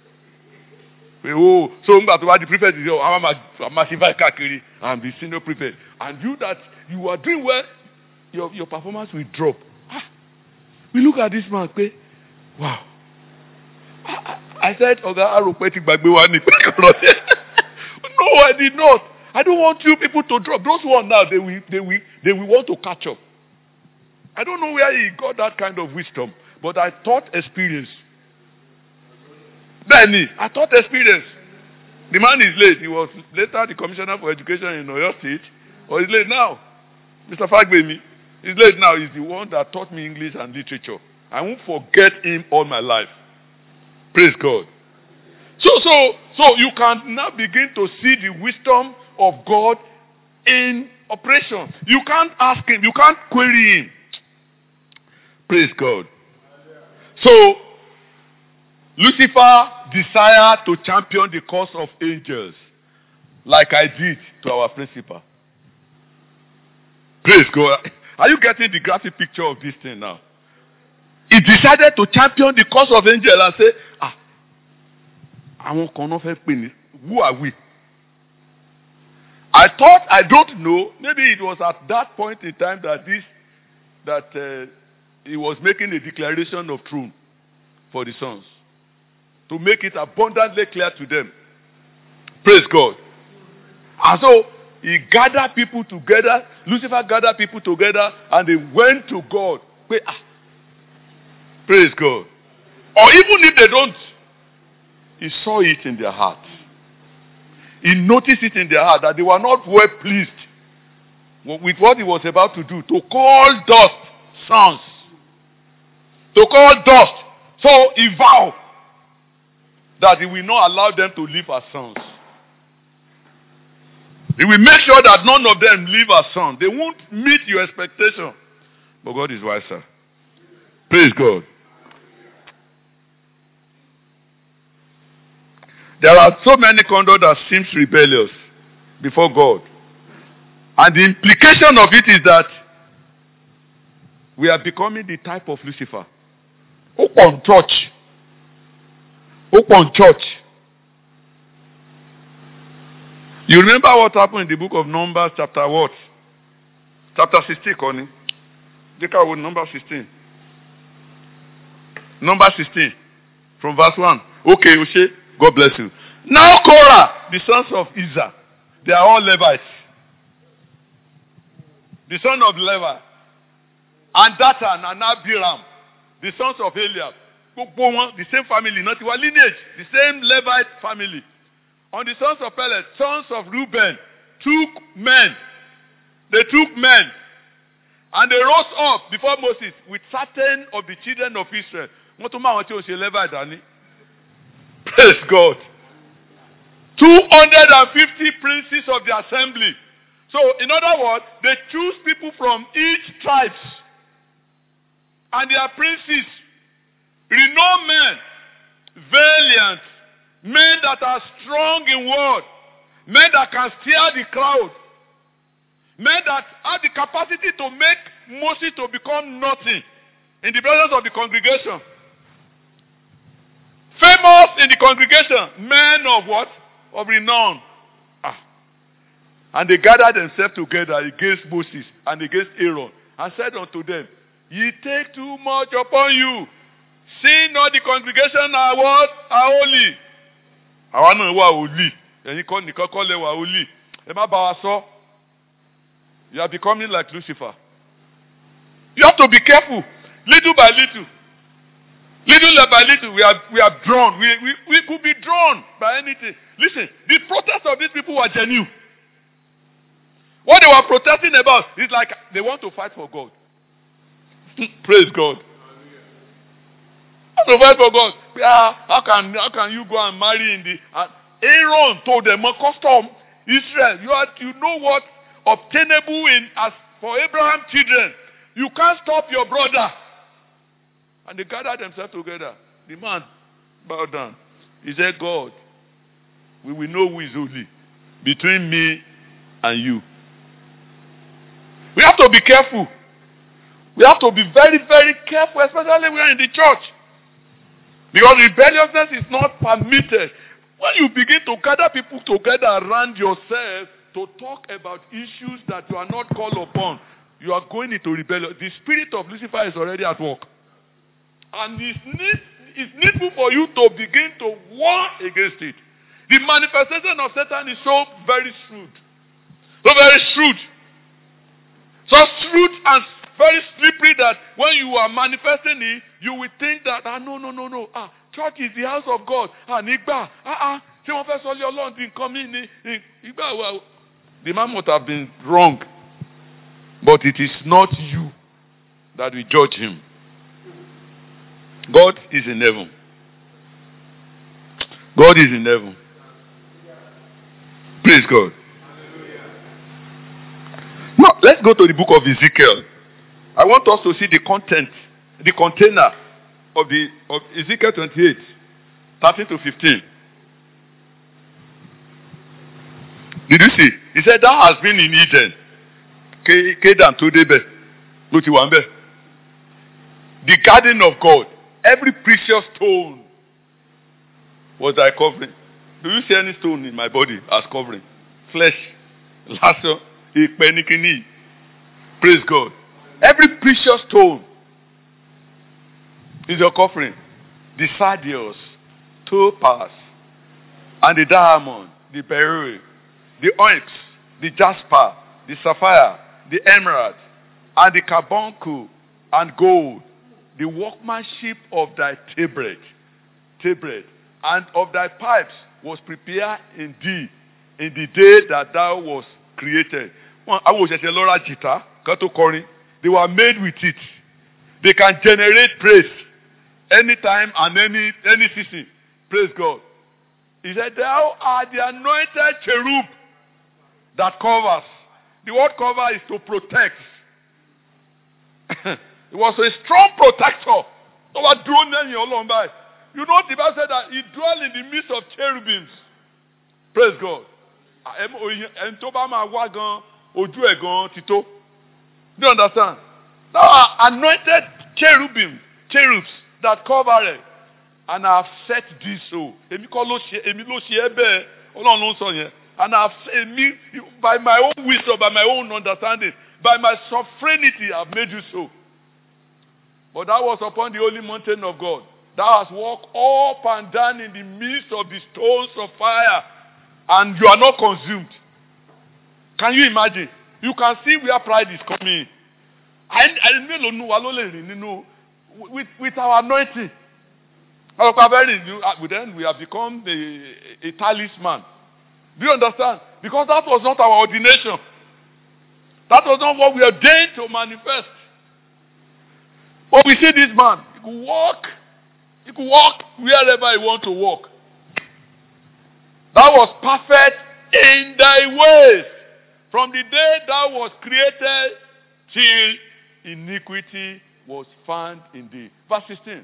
Oh, so the prefect is oh, I'm a massive kakiri. I'm the senior prefect. And you that you are doing well, your, your performance will drop. Ah, we look at this man, okay? Wow. I, I, I said, Oga Aropeti Bagbewa. No, I did not. I don't want you people to drop. Those ones now, they will, they will, they will want to catch up. I don't know where he got that kind of wisdom, but I thought experience. Benny, I thought experience. The man is late. He was later the commissioner for education in Oyo State. Or he's late now. Mister Fagbemi. He's late now. He's the one that taught me English and literature. I won't forget him all my life. Praise God. So, so, so you can now begin to see the wisdom of God in operation. You can't ask him. You can't query him. Praise God. So, Lucifer desired to champion the cause of angels, like I did to our principal. Praise God. Are you getting the graphic picture of this thing now? He decided to champion the cause of angels and say, ah, I won't come off. Who are we? I thought, I don't know, maybe it was at that point in time that this, that uh, he was making a declaration of truth for the sons. To make it abundantly clear to them. Praise God. And so, he gathered people together, Lucifer gathered people together, and they went to God. Praise God. Or even if they don't, he saw it in their hearts. He noticed it in their heart that they were not well pleased with what he was about to do. To call dust sons. To call dust. So he vowed that he will not allow them to live as sons. He will make sure that none of them live as sons. They won't meet your expectation. But God is wiser. Praise God. There are so many conduct that seems rebellious before God. And the implication of it is that we are becoming the type of Lucifer. Open church. Open church. You remember what happened in the book of Numbers, chapter what? Chapter sixteen, Connie. Look at number sixteen. Number sixteen. From verse one. Okay, Oshe, God bless you. Now Korah, the sons of Izhar, they are all Levites. The son of Levi. And Dathan and Abiram. the sons of Eliab, gbogbo wọn, the same family, not our lineage, the same Levite family. On the sons of Pelet, sons of Reuben, took men. They took men. And they rose up before Moses with certain of the children of Israel. Wọ́n tún máa wọn tí ó ṣe Levite dání. Praise God. two hundred fifty princes of the assembly. So, in other words, they choose people from each tribe. And their princes, renowned men, valiant, men that are strong in word, men that can steer the crowd, men that have the capacity to make Moses to become nothing in the presence of the congregation. Famous in the congregation, men of what? Of renown. Ah. And they gathered themselves together against Moses and against Aaron and said unto them, Ye take too much upon you. See not the congregation are what? Are holy. Àwa náà wà holy. Ẹ̀yin kọ́ nìkan kọ́ lẹ wà holy. Ẹ má bá wa sọ. You are becoming like Lucifer. You have to be careful. Little by little. Little by little, we are, we are drawn. We, we, we could be drawn by anything. Listen, the protest of these people were genuine. What they were protesting about is like they want to fight for God. Praise God. To fight for God. Yeah, how can how can you go and marry in the uh, Aaron told them a custom Israel. You are you know what obtainable in as for Abraham's children. You can't stop your brother. And they gathered themselves together. The man bowed down. He said, God, we will know who is holy between me and you. We have to be careful. We have to be very, very careful, especially when we are in the church. Because rebelliousness is not permitted. When you begin to gather people together around yourself to talk about issues that you are not called upon, you are going into rebellion. The spirit of Lucifer is already at work. And it's, need, it's needful for you to begin to war against it. The manifestation of Satan is so very shrewd. So very shrewd. So shrewd and very slippery that when you are manifesting it, you will think that, ah, no, no, no, no. Ah, church is the house of God. Ah, Nigba. Ah, ah. Say one first only alone didn't come in. Nigba, well, the man must have been wrong. But it is not you that will judge him. God is in heaven. God is in heaven. Praise God. Now, let's go to the book of Ezekiel. I want us to see the content, the container of the of Ezekiel twenty-eight, thirteen to fifteen. Did you see? He said that has been in Eden. Kedan to Debe. The garden of God. Every precious stone was thy covering. Do you see any stone in my body as covering? Flesh. Lasso. Praise God. Every precious stone is your covering. The sardius, topaz, and the diamond, the beryl, the onyx, the jasper, the sapphire, the emerald, and the carbuncle, and gold, the workmanship of thy tabret, tabret, and of thy pipes was prepared in thee in the day that thou was created. I was just a Laura Jita, Kato Kori. They were made with it. They can generate praise anytime and any any season. Praise God. He said, thou art the anointed cherub that covers. The word cover is to protect. It was a strong protector. You know, the Bible said that he dwelt in the midst of cherubims. Praise God. Do you understand? Now are anointed cherubim, cherubs that cover it. And I have set this so. And I have said me by my own wisdom, by my own understanding, by my sovereignty, I have made you so. But that was upon the holy mountain of God. Thou hast walked up and down in the midst of the stones of fire, and you are not consumed. Can you imagine? You can see where pride is coming. I don't know with, with our anointing. Then we have become a, a talisman. Do you understand? Because that was not our ordination. That was not what we ordained to manifest. But we see this man, he could walk, he could walk wherever he want to walk. That was perfect in thy ways. From the day that was created till iniquity was found in thee. Verse sixteen.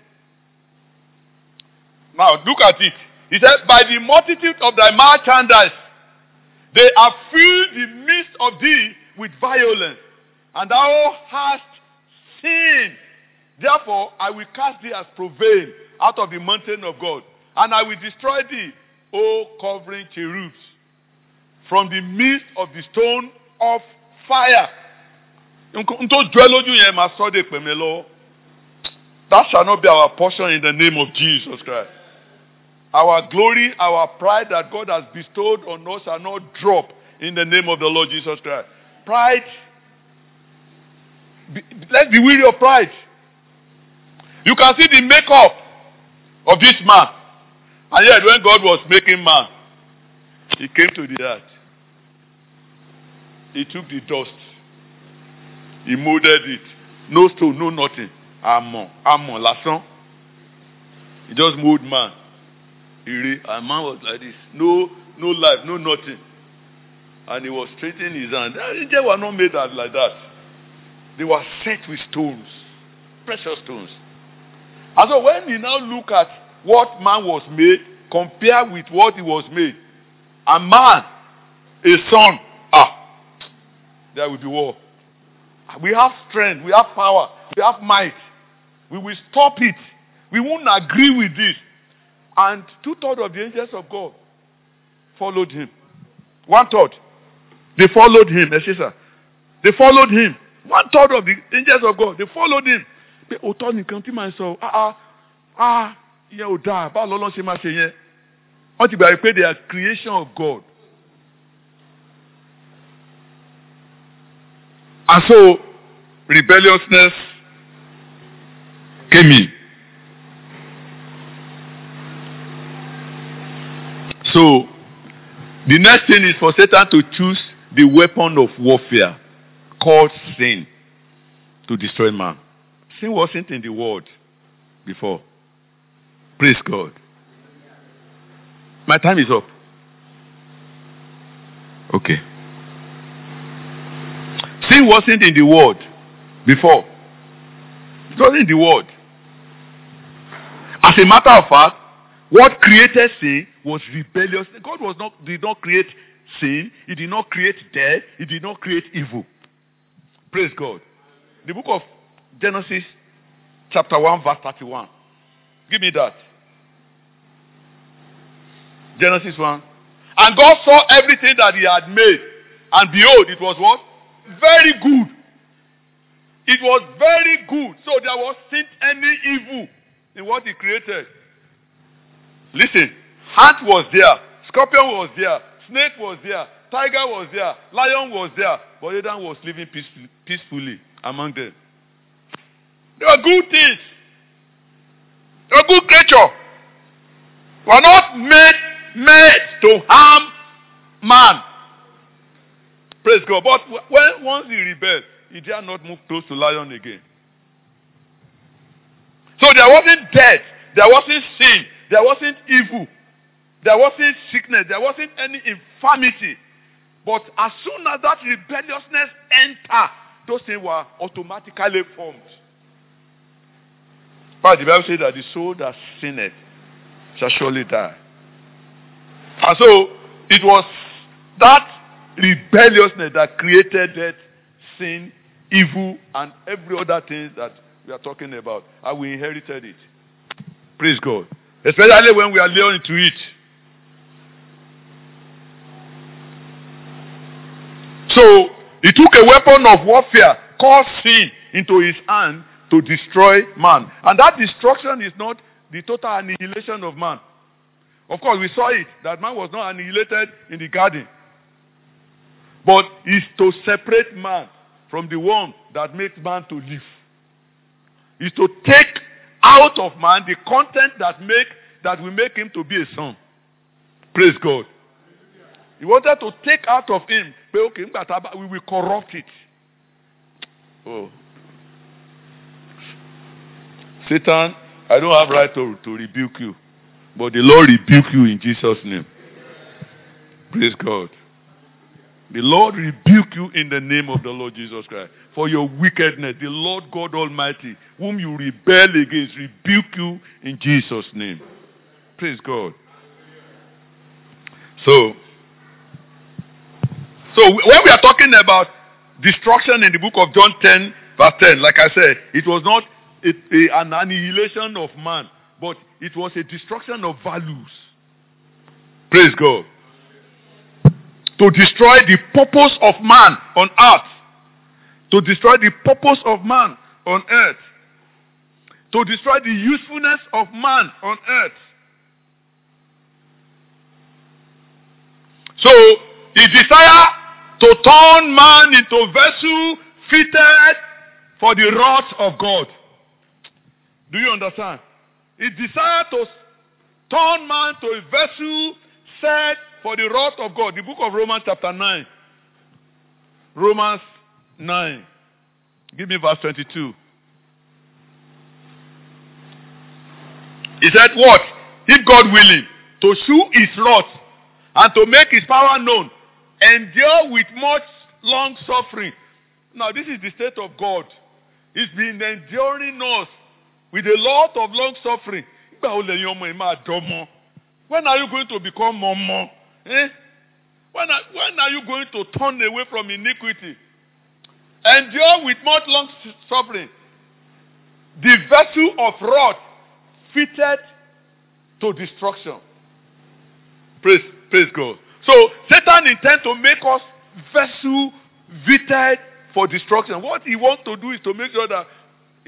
Now look at it. He said, by the multitude of thy merchandise, they have filled the midst of thee with violence, and thou hast sinned. Therefore, I will cast thee as profane out of the mountain of God, and I will destroy thee, O covering cherubs, from the midst of the stone of fire. That shall not be our portion in the name of Jesus Christ. Our glory, our pride that God has bestowed on us shall not drop in the name of the Lord Jesus Christ. Pride, be, let's be weary of pride. You can see the makeup of this man. And yet when God was making man, he came to the earth. He took the dust. He molded it. No stone, no nothing. Amon, Amon, Lasson. He just molded man. And man was like this. No, no life, no nothing. And he was straightening his hand. They were not made like that. They were set with stones. Precious stones. And so when you now look at what man was made, compare with what he was made, a man, a son, ah, there will be war. We have strength, we have power, we have might. We will stop it. We won't agree with this. And two-thirds of the angels of God followed him. One-third. They followed him. They followed him. One-third of the angels of God, they followed him. Pé òótọ́ nìkan tí màá sọ, ah ah ah ìyẹn ò dáa, báwo lọ́lọ́ ṣe máa ṣe yẹn? Wọ́n ti gbà pé they are creation of God. And so rebelliousness came in. So the next thing is for Satan to choose the weapon of warfare called sin to destroy man. Sin wasn't in the world before. Praise God. My time is up. Okay. Sin wasn't in the world before. It wasn't in the world. As a matter of fact, what created sin was rebellious. God was not did not create sin. He did not create death. He did not create evil. Praise God. The book of Genesis, chapter one, verse thirty-one. Give me that. Genesis one. And God saw everything that he had made. And behold, it was what? Very good. It was very good. So there wasn't any evil in what he created. Listen, ant was there, scorpion was there, snake was there, tiger was there, lion was there, but Adam was living peacefully, peacefully among them. They were good things. They were good creatures. They were not made, made to harm man. Praise God. But when once he rebelled, he dare not move close to lion again. So there wasn't death, there wasn't sin, there wasn't evil, there wasn't sickness, there wasn't any infirmity. But as soon as that rebelliousness entered, those things were automatically formed. But the Bible says that the soul that sinneth shall surely die. And so it was that rebelliousness that created death, sin, evil, and every other thing that we are talking about. And we inherited it. Praise God. Especially when we are learning to it. So he took a weapon of warfare called sin into his hand to destroy man. And that destruction is not the total annihilation of man. Of course, we saw it, that man was not annihilated in the garden. But it's to separate man from the one that makes man to live. is to take out of man the content that make that will make him to be a son. Praise God. He wanted to take out of him, but okay, we will corrupt it. Oh. Satan, I don't have right to, to rebuke you, but the Lord rebuke you in Jesus' name. Praise God. The Lord rebuke you in the name of the Lord Jesus Christ for your wickedness. The Lord God Almighty, whom you rebel against, rebuke you in Jesus' name. Praise God. So, so when we are talking about destruction in the book of John ten, verse ten, like I said, it was not a, a, an annihilation of man, but it was a destruction of values. Praise God. To destroy the purpose of man on earth. To destroy the purpose of man on earth. To destroy the usefulness of man on earth. So, he desired to turn man into a vessel fitted for the wrath of God. Do you understand? He desired to turn man to a vessel set for the wrath of God. The book of Romans chapter nine. Romans nine. Give me verse twenty-two. He said what? If God willing, to shew his wrath and to make his power known, endure with much long suffering. Now this is the state of God. He's been enduring us with a lot of long suffering. When are you going to become more? Eh? When are, when are you going to turn away from iniquity? Endure with much long suffering the vessel of wrath fitted to destruction. Praise, praise God. So Satan intends to make us vessel fitted for destruction. What he wants to do is to make sure that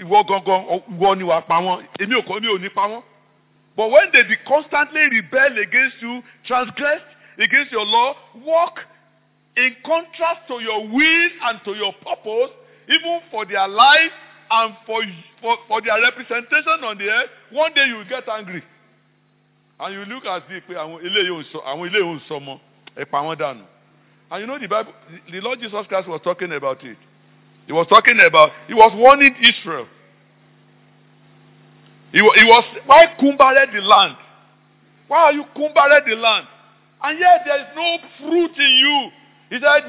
but when they constantly rebel against you, transgress against your law, walk in contrast to your will and to your purpose, even for their life and for, for, for their representation on the earth, one day you will get angry. And you look at the and you know the Bible, the Lord Jesus Christ was talking about it. He was talking about, he was warning Israel. He, he was, why cumbered the land? Why are you cumbered the land? And yet there is no fruit in you. He said,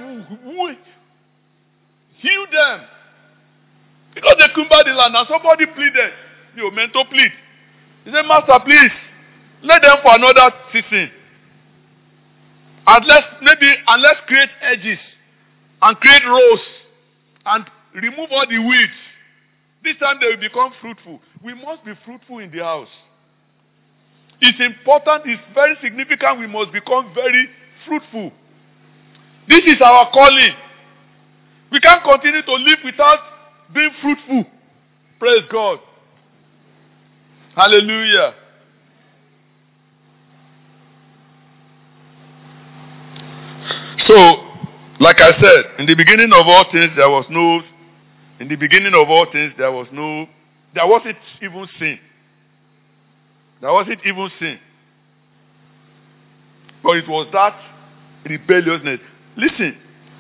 heal them. Because they cumbered the land and somebody pleaded. You meant to plead. He said, Master, please, let them for another season. And let's maybe and let's create edges and create rows and remove all the weeds. This time they will become fruitful. We must be fruitful in the house. It's important, it's very significant. We must become very fruitful. This is our calling. We can't continue to live without being fruitful. Praise God. Hallelujah. So, like I said, in the beginning of all things, there was no, in the beginning of all things, there was no, there wasn't even sin. There wasn't even sin. But it was that rebelliousness. Listen.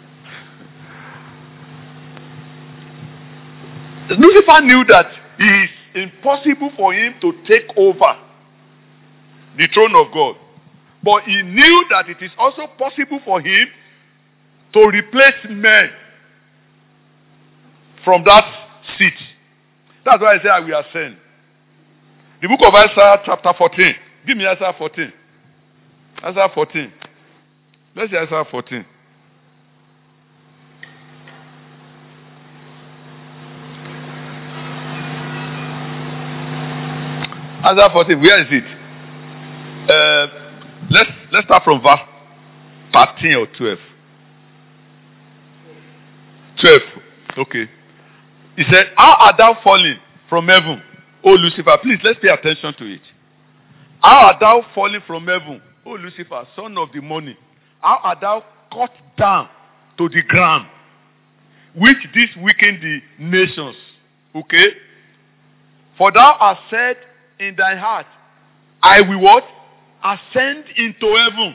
Lucifer knew that it is impossible for him to take over the throne of God. But he knew that it is also possible for him to replace men from that seat. That's why I say we are sent. The book of Isaiah chapter fourteen. Give me Isaiah fourteen. Isaiah fourteen. Let's see Isaiah fourteen. Isaiah fourteen, where is it? Uh, let's let's start from verse thirteen or twelve. Twelve. Okay. He said, how art thou fallen from heaven, O Lucifer? Please, let's pay attention to it. How art thou fallen from heaven, O Lucifer, son of the morning? How art thou cut down to the ground, which this weaken the nations? Okay? For thou hast said in thine heart, I will what? Ascend into heaven.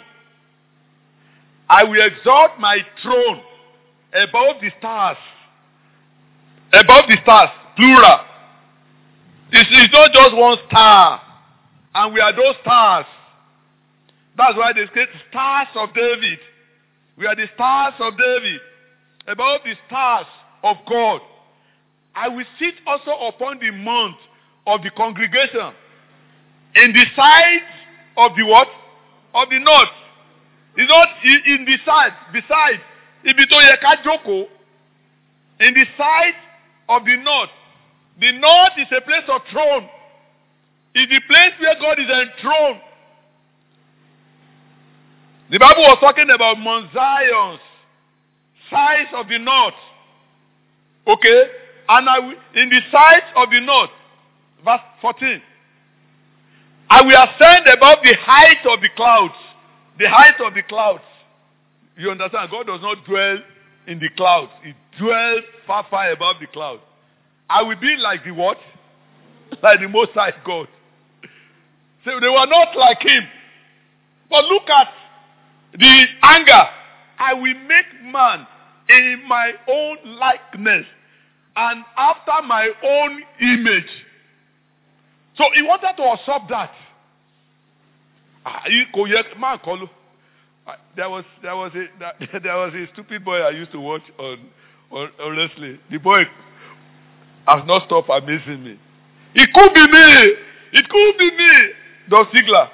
I will exalt my throne above the stars. Above the stars, plural. It's, it's not just one star. And we are those stars. That's why they say stars of David. We are the stars of David. Above the stars of God. I will sit also upon the mount of the congregation. In the sides of the what? Of the north. It's not in, in the side, beside. Ibito yeka joko. In the side of the north. The north is a place of throne. It's the place where God is enthroned. The Bible was talking about Mount Zion's sides of the north. Okay? And I will, in the sides of the north, verse fourteen, I will ascend above the height of the clouds. The height of the clouds. You understand? God does not dwell in the clouds. He dwells far, far above the clouds. I will be like the what? Like the Most High God. So they were not like him. But look at the anger. I will make man in my own likeness and after my own image. So he wanted to usurp that. There was there was a there was a stupid boy I used to watch on on, on wrestling. The boy has not stopped amazing me. It could be me. It could be me. Dolph Ziggler.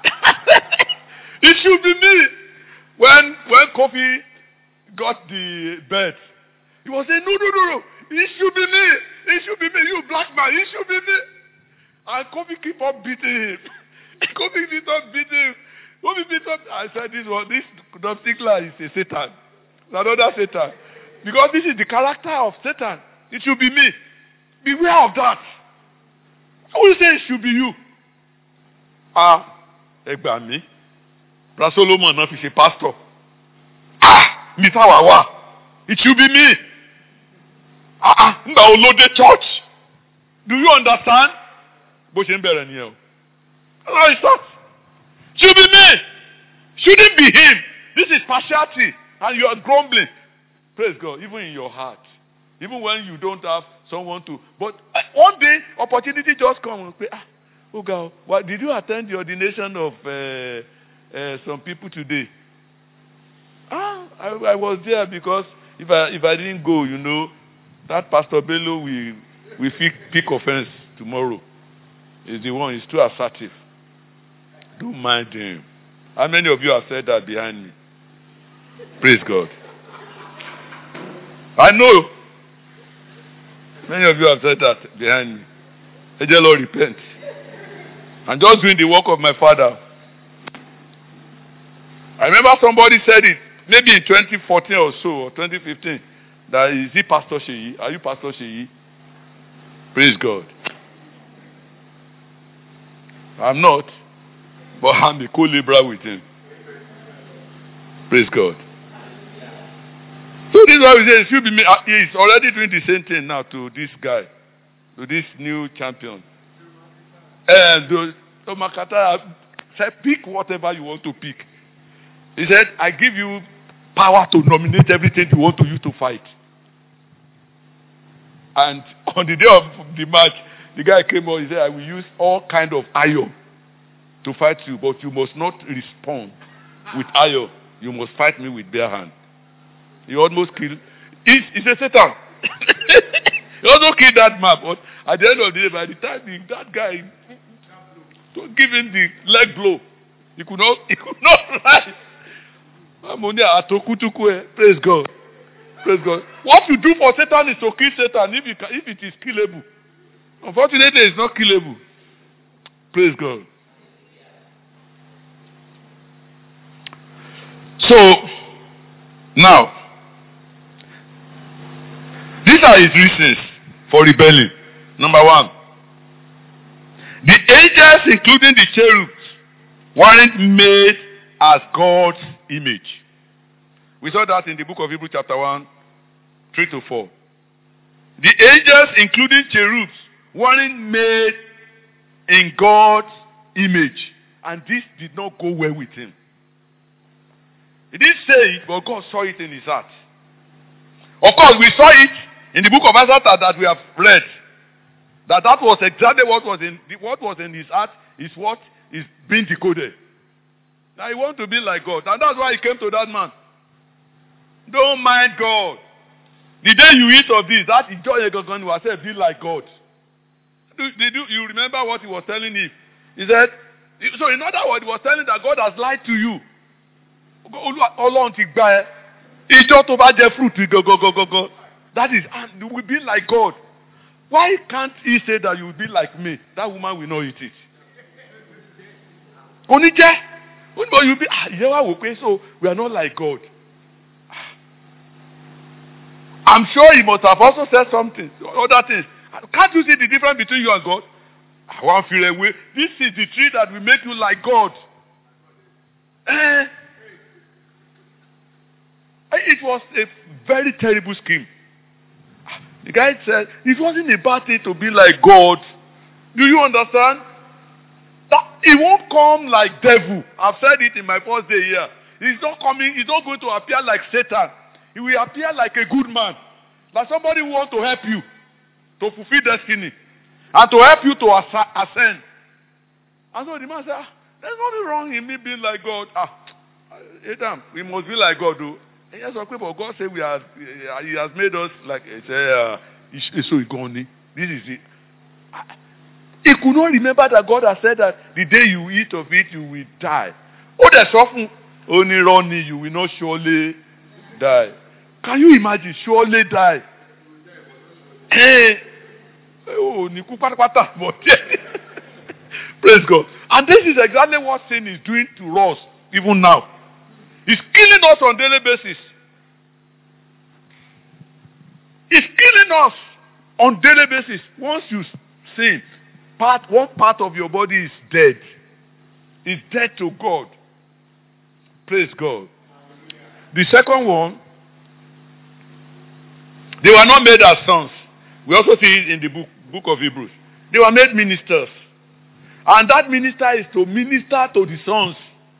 It should be me. When when Kofi got the belt, he was saying, no, no, no, no. It should be me. It should be me. You black man. It should be me. And Kofi keep on beating him. Kofi keep on beating him. Kofi beat up. I said, this one, this Dolph Ziggler is a Satan. Another Satan. Because this is the character of Satan. It should be me. Beware of that. I will say it should be you. Ah, Egba mi. Brother Solomon not is a pastor. Ah, Mister Wawa. It should be me. Ah, ah, Nda Olode church. Do you understand? Bo se nbere ni e o. How is that? Should be me. Shouldn't be him. This is partiality. And you are grumbling. Praise God. Even in your heart. Even when you don't have someone to. But one day, opportunity just comes and say, ah, oh God, what, did you attend the ordination of uh, uh, some people today? Ah, I, I was there because if I if I didn't go, you know, that Pastor Bello will will pick offense tomorrow. He's the one. He's too assertive. Don't mind him. How many of you have said that behind me? Praise God. I know. Many of you have said that behind me. I just Lord repent. I'm just doing the work of my Father. I remember somebody said it, maybe in twenty fourteen or so, or twenty fifteen, that is he Pastor Sheyi? Are you Pastor Sheyi? Praise God. I'm not, but I'm a co-laborer with him. Praise God. So this is why we say it should be me. He's already doing the same thing now to this guy, to this new champion. And the Makata said, pick whatever you want to pick. He said, I give you power to nominate everything you want to use to fight. And on the day of the match, the guy came on, he said, I will use all kind of iron to fight you, but you must not respond with iron. You must fight me with bare hand. He almost killed. He's, he's a Satan. He almost killed that man. But at the end of the day, by the time he, that guy to give him the leg blow, he could not. He could not rise. Praise God. Praise God. What you do for Satan is to kill Satan if, you can, if it is killable. Unfortunately, it's not killable. Praise God. So now. These are his reasons for rebelling. Number one, the angels, including the cherubs, weren't made as God's image. We saw that in the book of Hebrews chapter one, three to four. The angels, including cherubs, weren't made in God's image. And this did not go well with him. He didn't say it, but God saw it in his heart. Of course, we saw it in the book of Isaiah that we have read. That that was exactly what was in what was in his heart is what is being decoded. Now he wants to be like God. And that's why he came to that man. Don't mind God. The day you eat of this, that joy you will say, be like God. Did you, you remember what he was telling him? He said, so in other words, he was telling that God has lied to you. Ọlọ́run ti gbà ẹ́. Ìjọ tó bá jẹ fruit go go go go go. That is, and you will be like God. Why can't he say that you will be like me? That woman will not eat it. Onije, when you be, ah, so we are not like God. I'm sure he must have also said something, other things. Can't you see the difference between you and God? I want to feel away. This is the tree that will make you like God. Eh? It was a very terrible scheme. The guy said, it wasn't a bad thing to be like God. Do you understand? That it won't come like devil. I've said it in my first day here. He's not coming, he's not going to appear like Satan. He will appear like a good man. Like somebody who wants to help you to fulfill destiny. And to help you to ascend. And so the man said, ah, there's nothing wrong in me being like God. Ah, Adam, we must be like God, though. Yes, okay, but God said we are, he has made us like, he said, uh, so he gone. This is it. He could not remember that God has said that the day you eat of it, you will die. Oh, there's often, only running, you will not surely die. Can you imagine? Surely die. Hey. Oh, praise God. And this is exactly what sin is doing to us, even now. It's killing us on a daily basis. It's killing us on a daily basis. Once you sin, part, one part of your body is dead. It's dead to God. Praise God. The second one, they were not made as sons. We also see it in the book, book of Hebrews. They were made ministers. And that minister is to minister to the sons.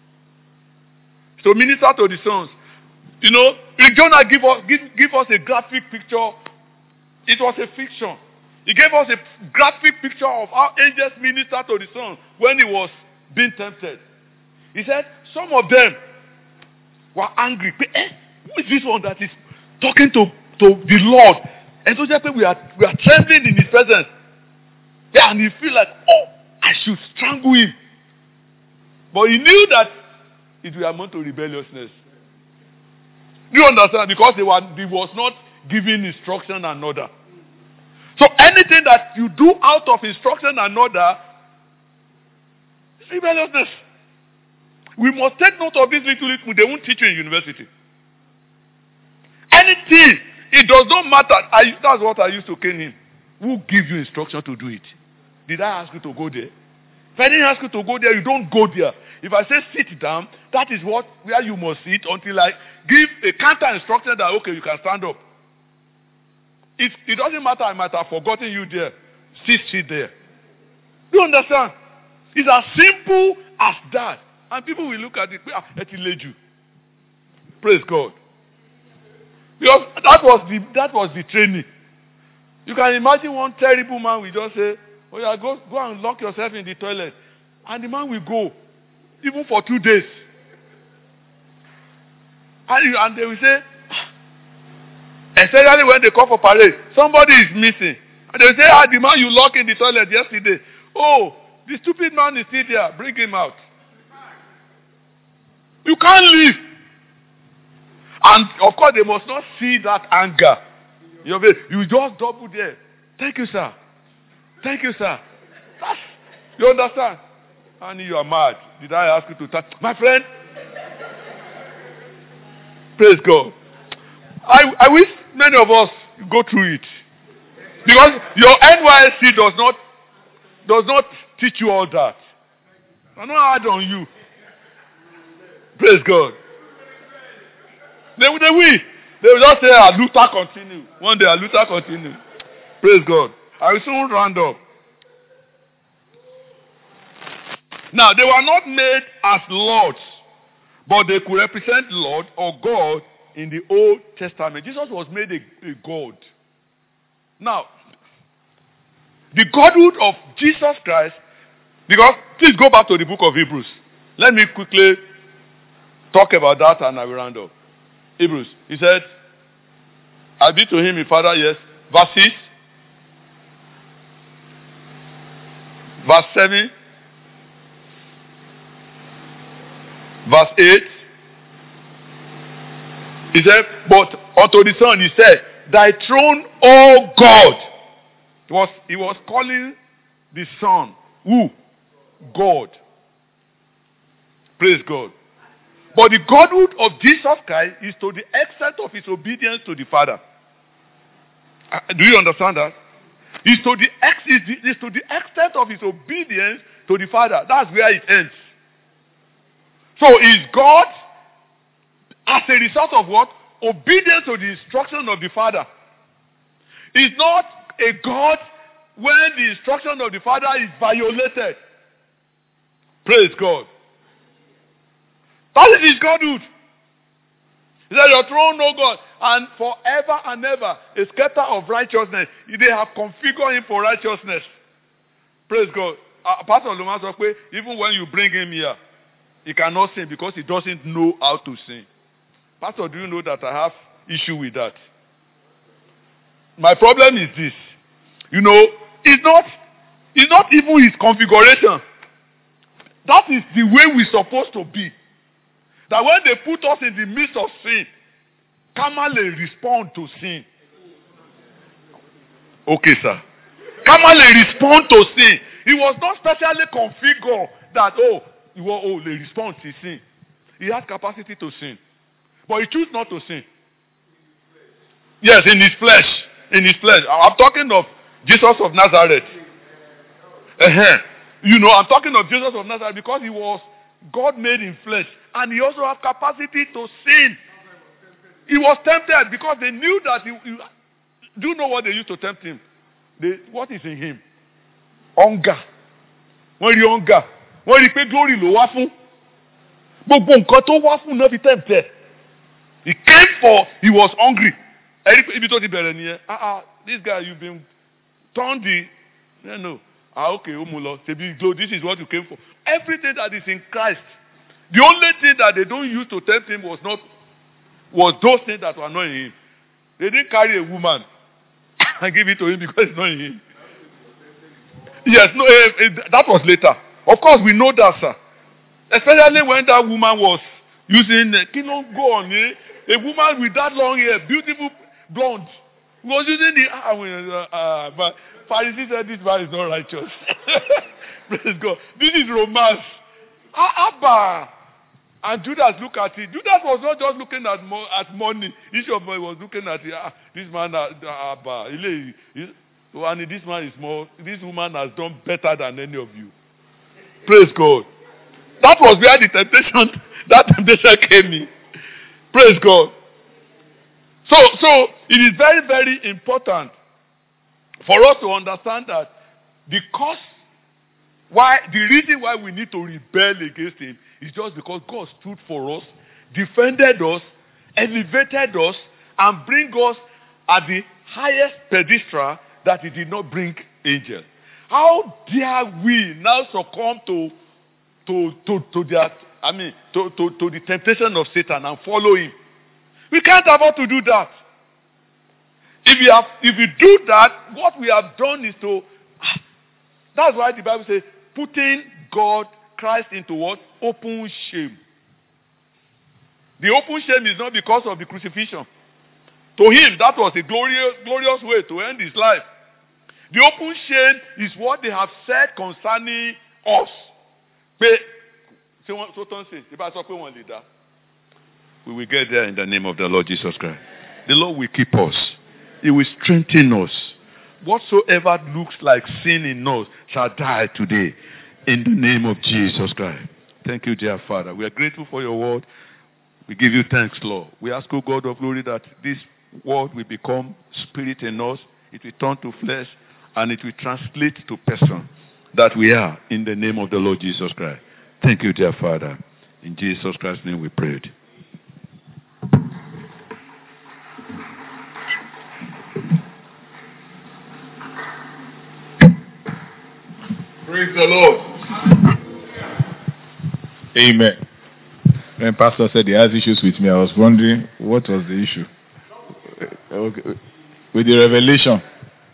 To minister to the sons. You know, Jonah give us, give, give us a graphic picture. It was a fiction. He gave us a graphic picture of how angels minister to the sons when he was being tempted. He said, some of them were angry. Eh, who is this one that is talking to, to the Lord? And so just we are we are trembling in his presence. Yeah, and he feel like, oh, I should strangle him. But he knew that it will amount to rebelliousness. Do you understand? Because they were, he was not giving instruction and order. So anything that you do out of instruction and order is rebelliousness. We must take note of this little little. They won't teach you in university. Anything, it does not matter. I, that's what I used to cane him. Who gives you instruction to do it? Did I ask you to go there? If I didn't ask you to go there, you don't go there. If I say sit down, that is what where you must sit until I give a counter instruction that okay, you can stand up. It, it doesn't matter, I might have forgotten you there. Sit, sit there. Do you understand? It's as simple as that. And people will look at it, ah, let it lead you. Praise God. Because that was the that was the training. You can imagine one terrible man will just say, oh yeah, go, go and lock yourself in the toilet. And the man will go, even for two days. And, and they will say, especially when they call for parade, somebody is missing. And they will say, ah, the man you locked in the toilet yesterday. Oh, the stupid man is still there. Bring him out. You can't leave. And of course, they must not see that anger. You know, you just double there. Thank you, sir. Thank you, sir. That's, you understand? And you are mad. Did I ask you to touch? My friend? Praise God. I, I wish many of us go through it. Because your N Y S C does not does not teach you all that. I'm not hard on you. Praise God. They, they will. They will just say, Luther continue. One day, Luther continue. Praise God. I will soon round up. Now, they were not made as lords, but they could represent Lord or God in the Old Testament. Jesus was made a, a God. Now, the Godhood of Jesus Christ, because please go back to the book of Hebrews. Let me quickly talk about that and I will round up. Hebrews. He said, I'll be to him a father, yes. Verse six. Verse seven. Verse eight. He said, but unto the Son he said, thy throne, O God. He was, he was calling the Son. Who? God. Praise God. But the Godhood of Jesus Christ is to the extent of his obedience to the Father. Uh, do you understand that? It's to the ex is to the extent of his obedience to the Father. That's where it ends. So is God as a result of what? Obedience to the instruction of the Father. Is not a God when the instruction of the Father is violated. Praise God. That is his Godhood. He said, your throne, O God, and forever and ever, a scepter of righteousness. They have configured him for righteousness. Praise God. Uh, Pastor Loma said, even when you bring him here, he cannot sin because he doesn't know how to sin. Pastor, do you know that I have issue with that? My problem is this. You know, it's not, it's not even his configuration. That is the way we're supposed to be. That when they put us in the midst of sin, Kamale respond to sin. Okay, sir. Kamale respond to sin. He was not specially configured that, oh, he was, oh, they respond to sin. He has capacity to sin. But he choose not to sin. Yes, in his flesh. In his flesh. I'm talking of Jesus of Nazareth. Uh-huh. You know, I'm talking of Jesus of Nazareth because he was God made in flesh. And he also has capacity to sin. He was tempted because they knew that he, he do you know what they used to tempt him? They, what is in him? Hunger. When you hunger. When you pay glory, lo wá fún. Gbogbo nǹkan tó wá fún náà fi tempted. He came for, he was hungry. Ibi tó ti bẹ̀rẹ̀ nìyẹn. Ah ah, this guy you've been turned the, no no. Ah okay, Omulo, this is what you came for. Everything that is in Christ. The only thing that they don't use to tempt him was not, was those things that were not in him. They didn't carry a woman and give it to him because it's not in him. Yes, no, eh, eh, that was later. Of course, we know that, sir. Especially when that woman was using, uh, can you go on, eh? A woman with that long hair, beautiful blonde, was using the, ah, uh, uh, but Pharisee said this man is not righteous. Praise God. This is romance. Ah, Abba. And Judas looked at it. Judas was not just looking at mo- at money. Each of them was looking at it. Ah, this man, uh, Abba. And this man is more, this woman has done better than any of you. Praise God. That was where the temptation, that temptation came in. Praise God. So, so it is very, very important for us to understand that the cause, why, the reason why we need to rebel against him is just because God stood for us, defended us, elevated us, and bring us at the highest pedestal that he did not bring angels. How dare we now succumb to to to to their, I mean to, to, to the temptation of Satan and follow him? We can't afford to do that. If we have if we do that, what we have done is to, that's why the Bible says, putting God, Christ into what? Open shame. The open shame is not because of the crucifixion. To him, that was a glorious, glorious way to end his life. The open shame is what they have said concerning us. We will get there in the name of the Lord Jesus Christ. The Lord will keep us. He will strengthen us. Whatsoever looks like sin in us shall die today in the name of Jesus Christ. Thank you, dear Father. We are grateful for your word. We give you thanks, Lord. We ask, O God of glory, that this word will become spirit in us. It will turn to flesh and it will translate to person. that we are in the name of the Lord Jesus Christ. Thank you, dear Father. In Jesus Christ's name we prayed. Praise the Lord. Amen. When Pastor said he has issues with me, I was wondering what was the issue. Okay. With the revelation.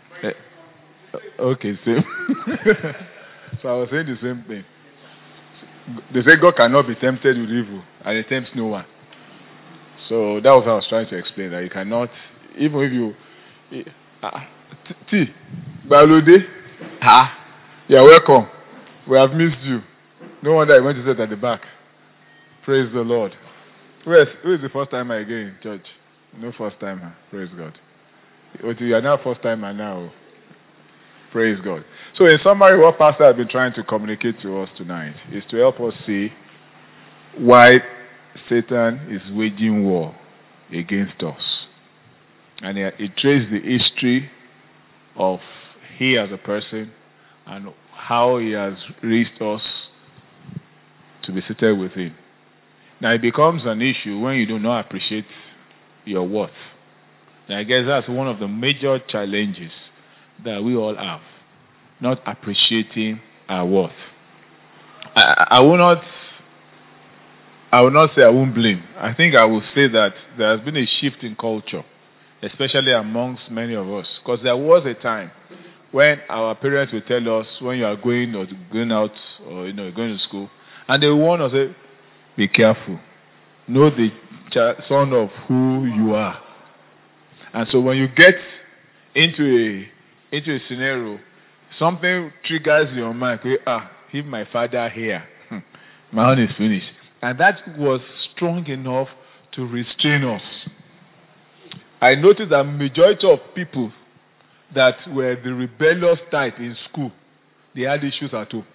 Okay, same. So I was saying the same thing. They say God cannot be tempted with evil, and he tempts no one. So that was what I was trying to explain, that you cannot, even if you... Uh, T, Balode, ha, you're welcome. We have missed you. No wonder I went to sit at the back. Praise the Lord. Who is, who is the first timer again in church? No first timer. Praise God. You are now first timer now. Praise God. So in summary, what Pastor has been trying to communicate to us tonight is to help us see why Satan is waging war against us. And he, he traced the history of he as a person and how he has raised us to be seated with him. Now it becomes an issue when you do not appreciate your worth. Now I guess that's one of the major challenges that we all have, not appreciating our worth. I, I will not I will not say I won't blame. I think I will say that there has been a shift in culture, especially amongst many of us. Because there was a time when our parents would tell us when you are going or going out or you know going to school, and they would warn us, say, be careful. Know the son of who you are. And so when you get into a into a scenario, something triggers your mind. Ah, if my father here, my own is finished. And that was strong enough to restrain us. I noticed that majority of people that were the rebellious type in school, they had issues at home.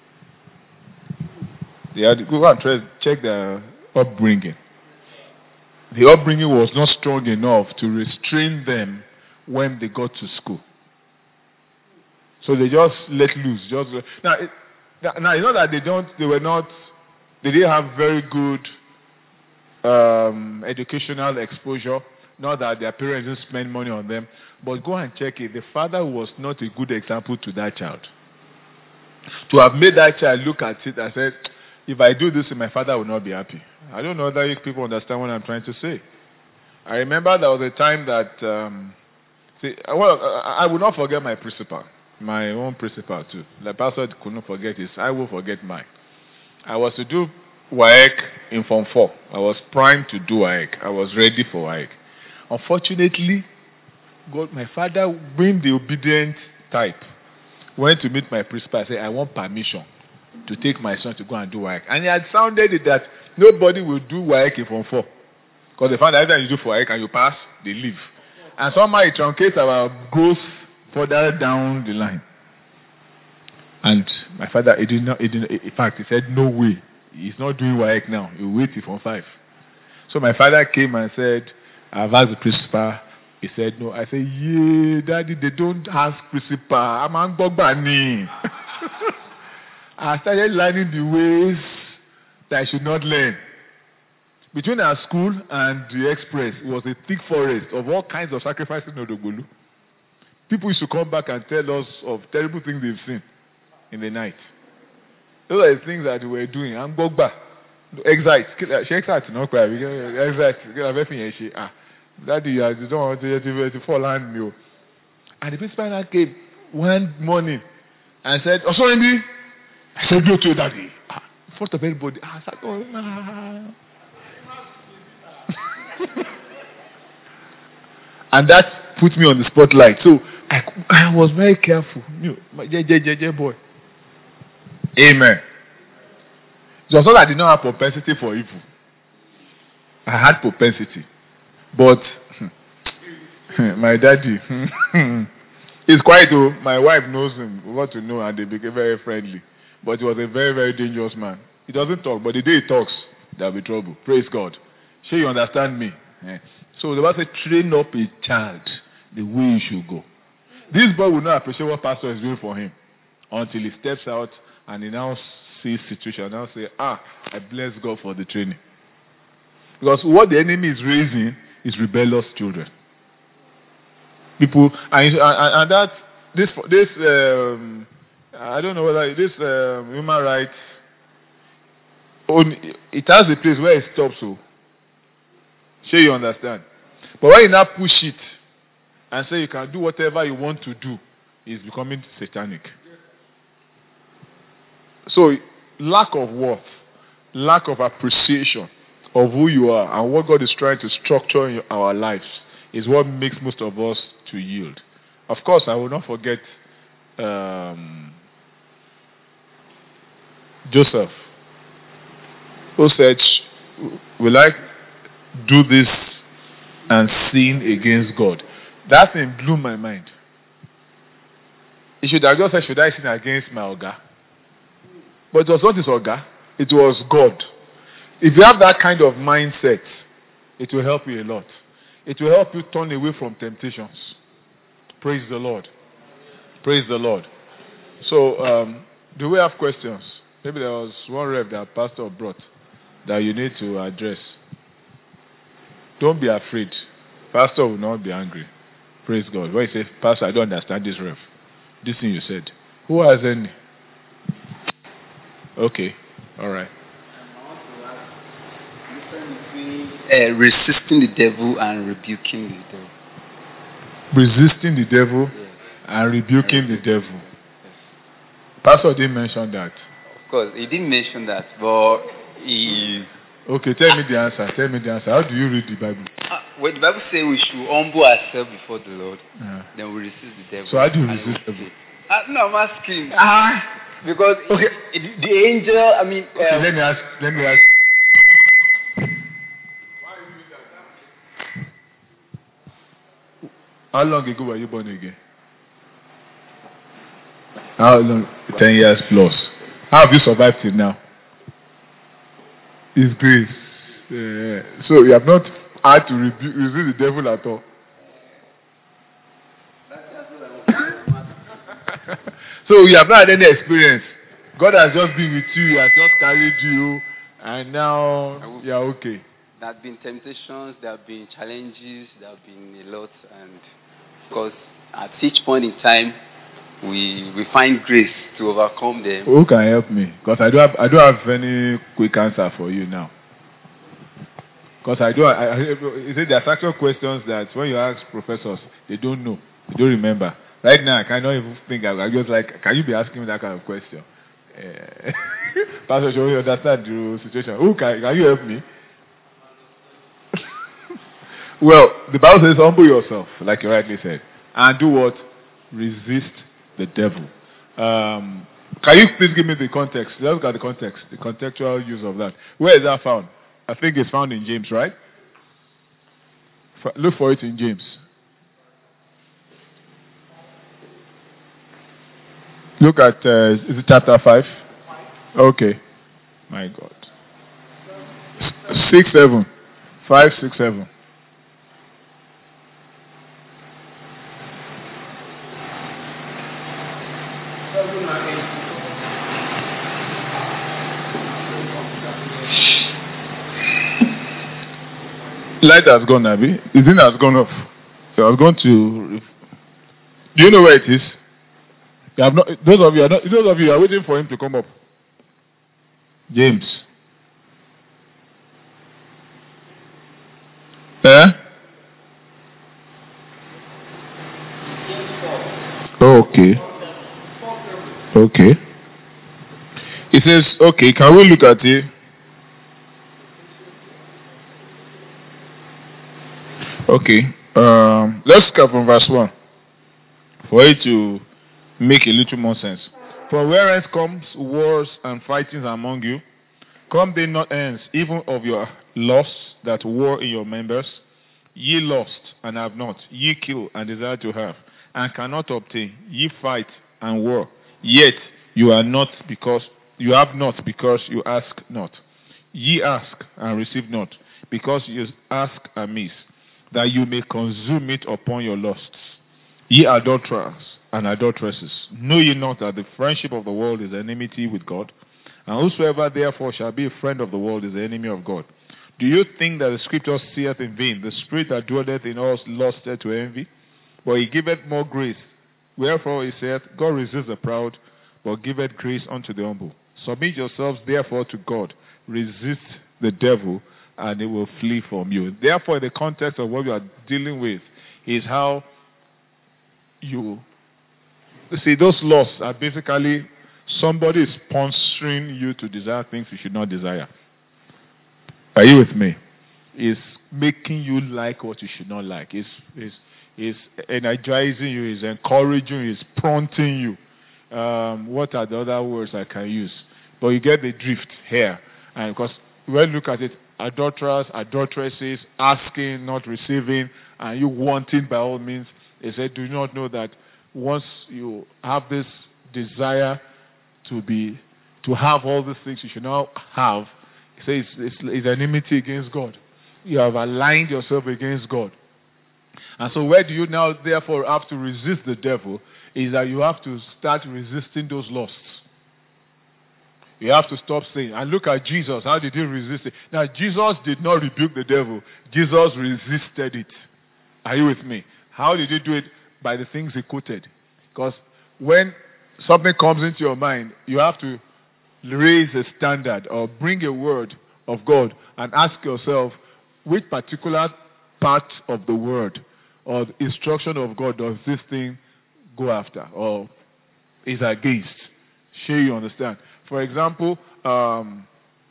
They had go and try, check their upbringing. The upbringing was not strong enough to restrain them when they got to school. So they just let loose. Just now, it, now it's not that they don't. They were not. They didn't have very good um, educational exposure. Not that their parents didn't spend money on them. But go and check it. The father was not a good example to that child. To have made that child look at it and said, if I do this, my father will not be happy. I don't know that people understand what I'm trying to say. I remember there was a time that, um, see, well, I will not forget my principal, my own principal too. The pastor could not forget his. I will forget mine. I was to do W A E C in Form four. I was primed to do W A E C. I was ready for W A E C. Unfortunately, God, my father, being the obedient type, went to meet my principal and said, I want permission to take my son to go and do W A E C. And he had sounded it that nobody will do W A E C in Form four. Because they found that every time you do for W A E C and you pass, they leave. And somehow it truncates our growth further down the line. And my father, he did not, he did not, in fact, he said, no way. He's not doing W A E C now. He'll wait till Form five. So my father came and said, I've asked the principal. He said, no. I said, yeah, daddy, they don't ask principal. I'm on Bogbani. I started learning the ways that I should not learn. Between our school and the express was a thick forest of all kinds of sacrifices in Odogbolu. People used to come back and tell us of terrible things they've seen in the night. Those are the things that we were doing. I'm Bogba. Excite. She excite, no cry. Excite. Ah, daddy, you don't want to fall on me. And the principal came one morning and said, oh, sorry, me. I said, go to your daddy. Ah, in front of everybody. I said, oh, nah. And that put me on the spotlight. So I, I was very careful. You know, J J J J boy. Amen. It was not that I did not have propensity for evil. I had propensity. But my daddy, he's quiet though. My wife knows him. We got to know and they became very friendly. But he was a very, very dangerous man. He doesn't talk, but the day he talks, there'll be trouble. Praise God. Sure you understand me? Yeah. So the Bible says, train up a child the way he should go. This boy will not appreciate what pastor is doing for him until he steps out and he now sees situation and now say, ah, I bless God for the training. Because what the enemy is raising is rebellious children. People, and, and, and that, this, this um, I don't know whether this um, human rights, it has a place where it stops. So, sure you understand. But when you now push it and say you can do whatever you want to do, it's becoming satanic. So, lack of worth, lack of appreciation of who you are and what God is trying to structure in our lives is what makes most of us to yield. Of course, I will not forget um, Joseph, who said, will I do this and sin against God? That thing blew my mind. He should have just said, should I sin against my Oga? But it was not his Oga. It was God. If you have that kind of mindset, it will help you a lot. It will help you turn away from temptations. Praise the Lord. Praise the Lord. So, um, do we have questions? Maybe there was one rev that Pastor brought that you need to address. Don't be afraid. Pastor will not be angry. Praise God. When he says, Pastor, I don't understand this rev. This thing you said. Who has any? Okay. All right. Uh, resisting the devil and rebuking the devil. Resisting the devil Yes. and rebuking And the rebuking. devil. Pastor didn't mention that. Of course, he didn't mention that, but he. Okay, tell me the answer. Tell me the answer. How do you read the Bible? Uh, when the Bible says we should humble ourselves before the Lord, Yeah. then we resist the devil. So how do you and resist we- devil? Uh, no, I'm asking. Ah. Because Okay. it- the angel, I mean, Okay, um, let me ask. Let me ask. How long ago were you born again? How long? Ten years plus. How have you survived till now? It's grace. Uh, so you have not had to rebu- resist the devil at all. So you have not had any experience. God has just been with you, he has just carried you, and now you are okay. there have been temptations, there have been challenges, there have been a lot, and of course, at each point in time, we we find grace to overcome them. Who can help me? Because I don't have I don't have any quick answer for you now. Because I don't. I, I, you see, there are actual questions that when you ask professors, they don't know, they don't remember. Right now, I cannot even think. I just like, can you be asking me that kind of question? Uh, Pastor, should we understand the situation? Who can can you help me? Well, the Bible says, humble yourself, like you rightly said, and do what? Resist the devil. Um, can you please give me the context? Let's look at the context, the contextual use of that. Where is that found? I think it's found in James, right? F- look for it in James. Look at, uh, is it chapter five? Okay. My God. S- six, seven. Five, six, seven. Light has gone, Abby. His in has gone off. So I was going to. Do you know where it is? You have not. Those of you are not. Those of you are waiting for him to come up. James. Eh? Okay. Okay. It says, okay, can we look at it? Okay. Um, let's start from verse one. For it to make a little more sense. From whence comes wars and fightings among you? Come they not ends, even of your lusts that war in your members? Ye lust and have not, ye kill and desire to have, and cannot obtain. Ye fight and war, yet you are not because you have not because you ask not. Ye ask and receive not, because you ask amiss, that you may consume it upon your lusts. Ye adulterers, and adulteresses. Know ye not that the friendship of the world is enmity with God? And whosoever therefore shall be a friend of the world is the enemy of God. Do you think that the scripture saith in vain, the spirit that dwelleth in us lusteth to envy? But he giveth more grace. Wherefore he saith, God resists the proud, but giveth grace unto the humble. Submit yourselves therefore to God. Resist the devil, and he will flee from you. Therefore, in the context of what we are dealing with is how you see those lusts are basically somebody is sponsoring you to desire things you should not desire. Are you with me? Is making you like what you should not like. Is is is energizing you. Is encouraging you. Is prompting you. Um, what are the other words I can use? But you get the drift here, and because when you look at it, adulterers, adulteresses, asking, not receiving, and you wanting by all means. He said, do not know that once you have this desire to be, to have all these things you should now have, he says it's, it's, it's enmity against God. You have aligned yourself against God. And so where do you now therefore have to resist the devil is that you have to start resisting those lusts. You have to stop saying, and look at Jesus. How did he resist it? Now, Jesus did not rebuke the devil. Jesus resisted it. Are you with me? How did he do it? By the things he quoted. Because when something comes into your mind, you have to raise a standard or bring a word of God and ask yourself, which particular part of the word or the instruction of God does this thing go after or is against? Sure, you understand. For example, um,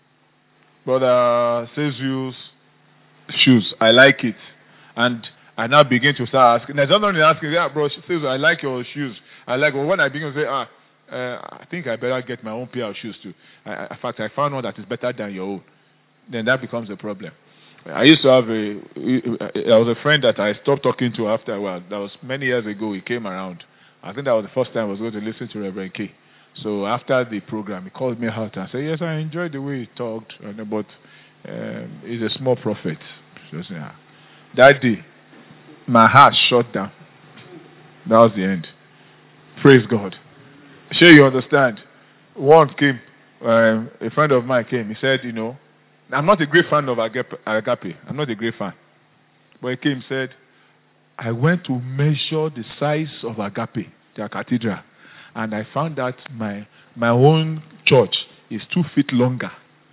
Brother Cezu's shoes, I like it. And I now begin to start asking. There's someone asking, yeah, bro, Cezu, I like your shoes. I like, well, when I begin to say, ah, uh, I think I better get my own pair of shoes too. I, I, in fact, I found one that is better than your own. Then that becomes a problem. I used to have a, there was a friend that I stopped talking to after a while. That was many years ago. He came around. I think that was the first time I was going to listen to Reverend K. So after the program, he called me out and said, yes, I enjoyed the way he talked, but um, he's a small prophet. So, yeah. That day, my heart shut down. That was the end. Praise God. Sure you understand. One came, um, a friend of mine came. He said, you know, I'm not a great fan of agape. I'm not a great fan. But he came and said, I went to measure the size of Agape, their cathedral. And I found that my my own church is two feet longer.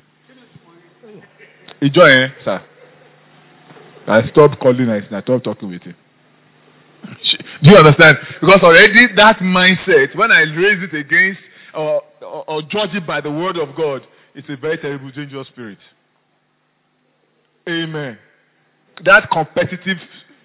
Enjoy, eh, sir? I stopped calling and I stopped talking with him. Do you understand? Because already that mindset, when I raise it against or, or, or judge it by the word of God, it's a very terrible, dangerous spirit. Amen. That competitive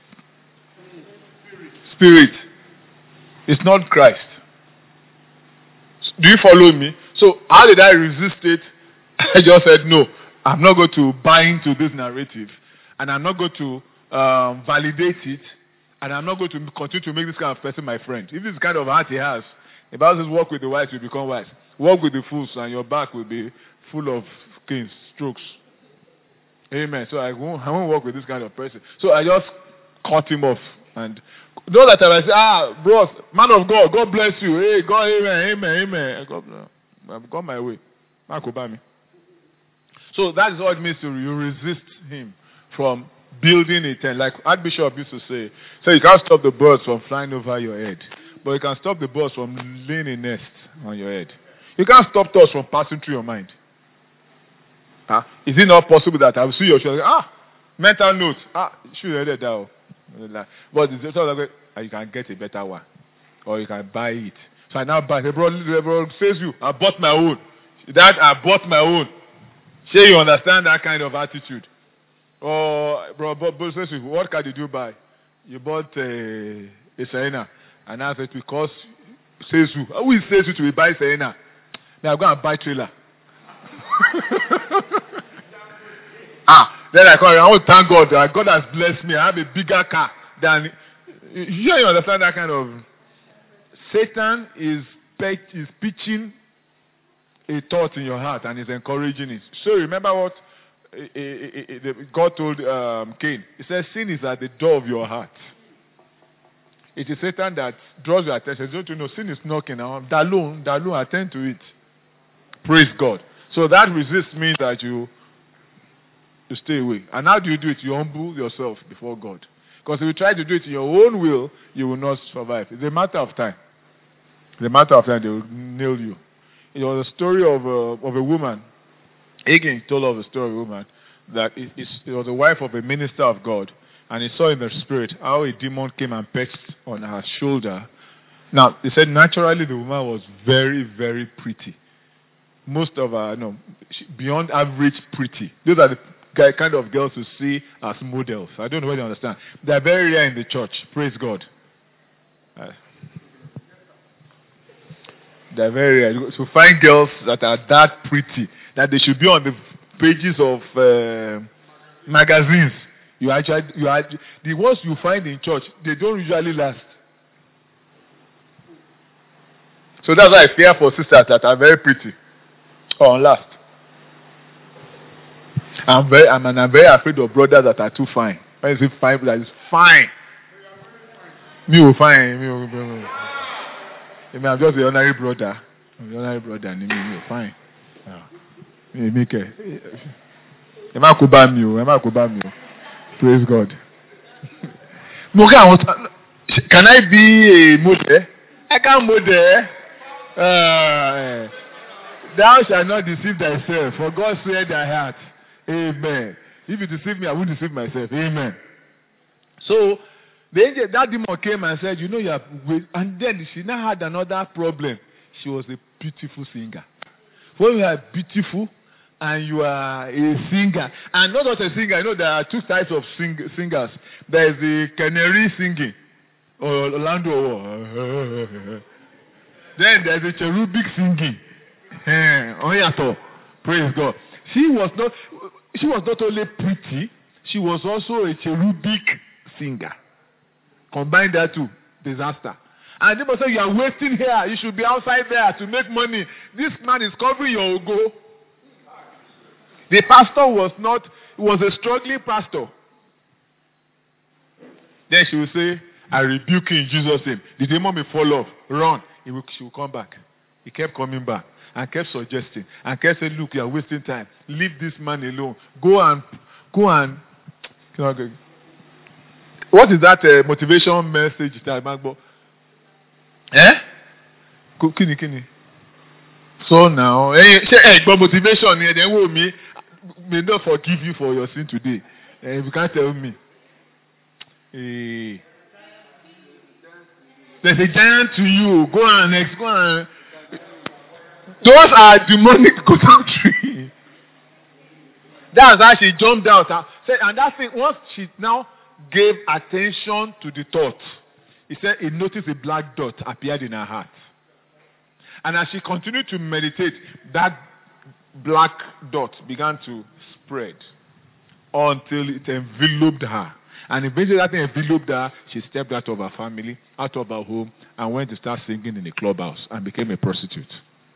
spirit is not Christ. Do you follow me? So how did I resist it? I just said, no, I'm not going to buy into this narrative. And I'm not going to um, validate it. And I'm not going to continue to make this kind of person my friend. If this is the kind of heart he has, the Bible says, walk with the wise, you become wise. Walk with the fools, and your back will be full of canes, strokes. Amen. So I won't, I won't work with this kind of person. So I just cut him off. And know that I say, ah, bros, man of God, God bless you. Hey, God, amen, amen, amen. God, I've gone my way. So that is what it means to you resist him from building a tent. Like Archbishop used to say, so you can't stop the birds from flying over your head, but you can stop the birds from laying a nest on your head. You can't stop thoughts from passing through your mind. Huh? Is it not possible that I will see your shoe? Ah, mental note. Ah, shoe headed down. But it's also like you can get a better one, or you can buy it. So I now buy. The brother, the brother says, "You, I bought my own." That I bought my own. Say you understand that kind of attitude. Or bro, but says, "What car did you buy?" You bought a, a Serena, and I said, "Because says you, who says you to buy Serena?" Now I'm going to buy trailer. ah. Then I call I want to thank God that God has blessed me. I have a bigger car than. Here you understand that kind of. Satan is is pitching a thought in your heart and is encouraging it. So remember what God told um, Cain. He said, "Sin is at the door of your heart." It is Satan that draws your attention. Don't you know sin is knocking now? Dalun, Dalun, attend to it. Praise God. So that resist means that you, you stay away. And how do you do it? You humble yourself before God. Because if you try to do it in your own will, you will not survive. It's a matter of time. It's a matter of time they will nail you. It was a story of a, of a woman. Hagin told of a story of a woman that it, it was a wife of a minister of God, and he saw in the spirit how a demon came and perched on her shoulder. Now, he said naturally the woman was very, very pretty. Most of her, no, beyond average pretty. Those are the kind of girls you see as models. I don't know whether you understand. They are very rare in the church. Praise God. Uh, they are very rare. So find girls that are that pretty that they should be on the pages of uh, magazines. You actually, you are, the ones you find in church, they don't usually last. So that's why I fear for sisters that are very pretty or last. I'm very, I'm, and I'm very afraid of brothers that are too fine. When you say fine, that is fine. Me will fine. Me will, me will. I mean, I'm just an ordinary brother. I'm an ordinary brother, and me will fine. Me make it. Am I kuba me? Am I kuba me? Praise God. Can I be a model? I can't model. Uh, thou shalt not deceive thyself, for God said thy heart. Amen. If you deceive me, I won't deceive myself. Amen. So the angel, that demon came and said, you know, you have, and then she now had another problem. She was a beautiful singer. When you are beautiful and you are a singer, and not just a singer, you know, there are two types of sing, singers. There is the canary singing, or Orlando. Then there is a cherubic singing. Praise God. She was not. She was not only pretty. She was also a cherubic singer. Combine that two, disaster. And they must say, you are wasting here. You should be outside there to make money. This man is covering your ogo. The pastor was not. Was a struggling pastor. Then she will say, I rebuke you in Jesus' name. The demon may fall off. Run. He will, she will come back. He kept coming back. And kept suggesting, and kept saying, look, you are wasting time. Leave this man alone. Go and, go and, what is that uh, motivation message that Magbo? Eh? Kini, kini. So now, hey, hey, but motivation here, then will me, may not forgive you for your sin today. Eh, you can't tell me. Eh, there's a giant to you. Go and next, go and. Those are demonic tree. That's how she jumped out. And that thing, once she now gave attention to the thought, he said he noticed a black dot appeared in her heart. And as she continued to meditate, that black dot began to spread until it enveloped her. And eventually that thing enveloped her. She stepped out of her family, out of her home, and went to start singing in the clubhouse and became a prostitute.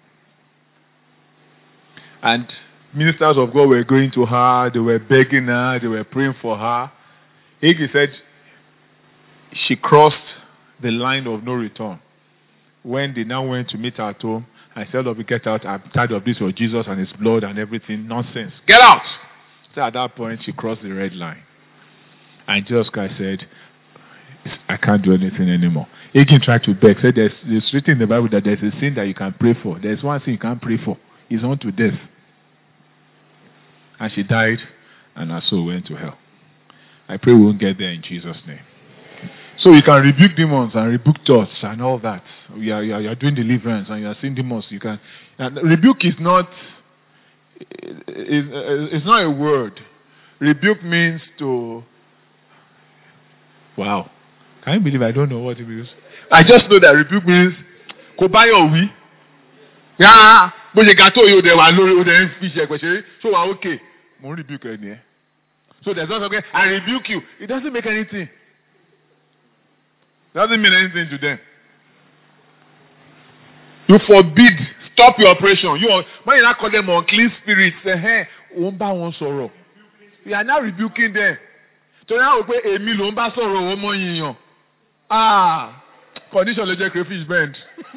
And ministers of God were going to her, they were begging her, they were praying for her. Hagin said she crossed the line of no return. When they now went to meet her at home, I said, "Lord, we get out. I'm tired of this with Jesus and his blood and everything. Nonsense. Get out!" So at that point, she crossed the red line. And Jesus Christ said, "I can't do anything anymore." Hagin tried to beg. Said, there's, it's written in the Bible that there's a sin that you can pray for. There's one thing you can't pray for. Is unto death. And she died, and her soul went to hell. I pray we won't get there in Jesus' name. So you can rebuke demons and rebuke thoughts and all that. You are, you are, you are doing deliverance and you are seeing demons. You can rebuke is not it, it, it's not a word. Rebuke means to. Wow, can you believe I don't know what it means? I just know that rebuke means kobayo wi. Yeah. But you got to you there were no speech question. So okay. Mo rebuke any. So there's not okay. I rebuke you. It doesn't make anything. It doesn't mean anything to them. You forbid. Stop your operation. You when you not call them unclean spirits, say, hey, umba won sorrow. You are now rebuking them. So now we emi lo umba sorrow omo yiyan. Ah, condition ló jẹ́ crayfish bend.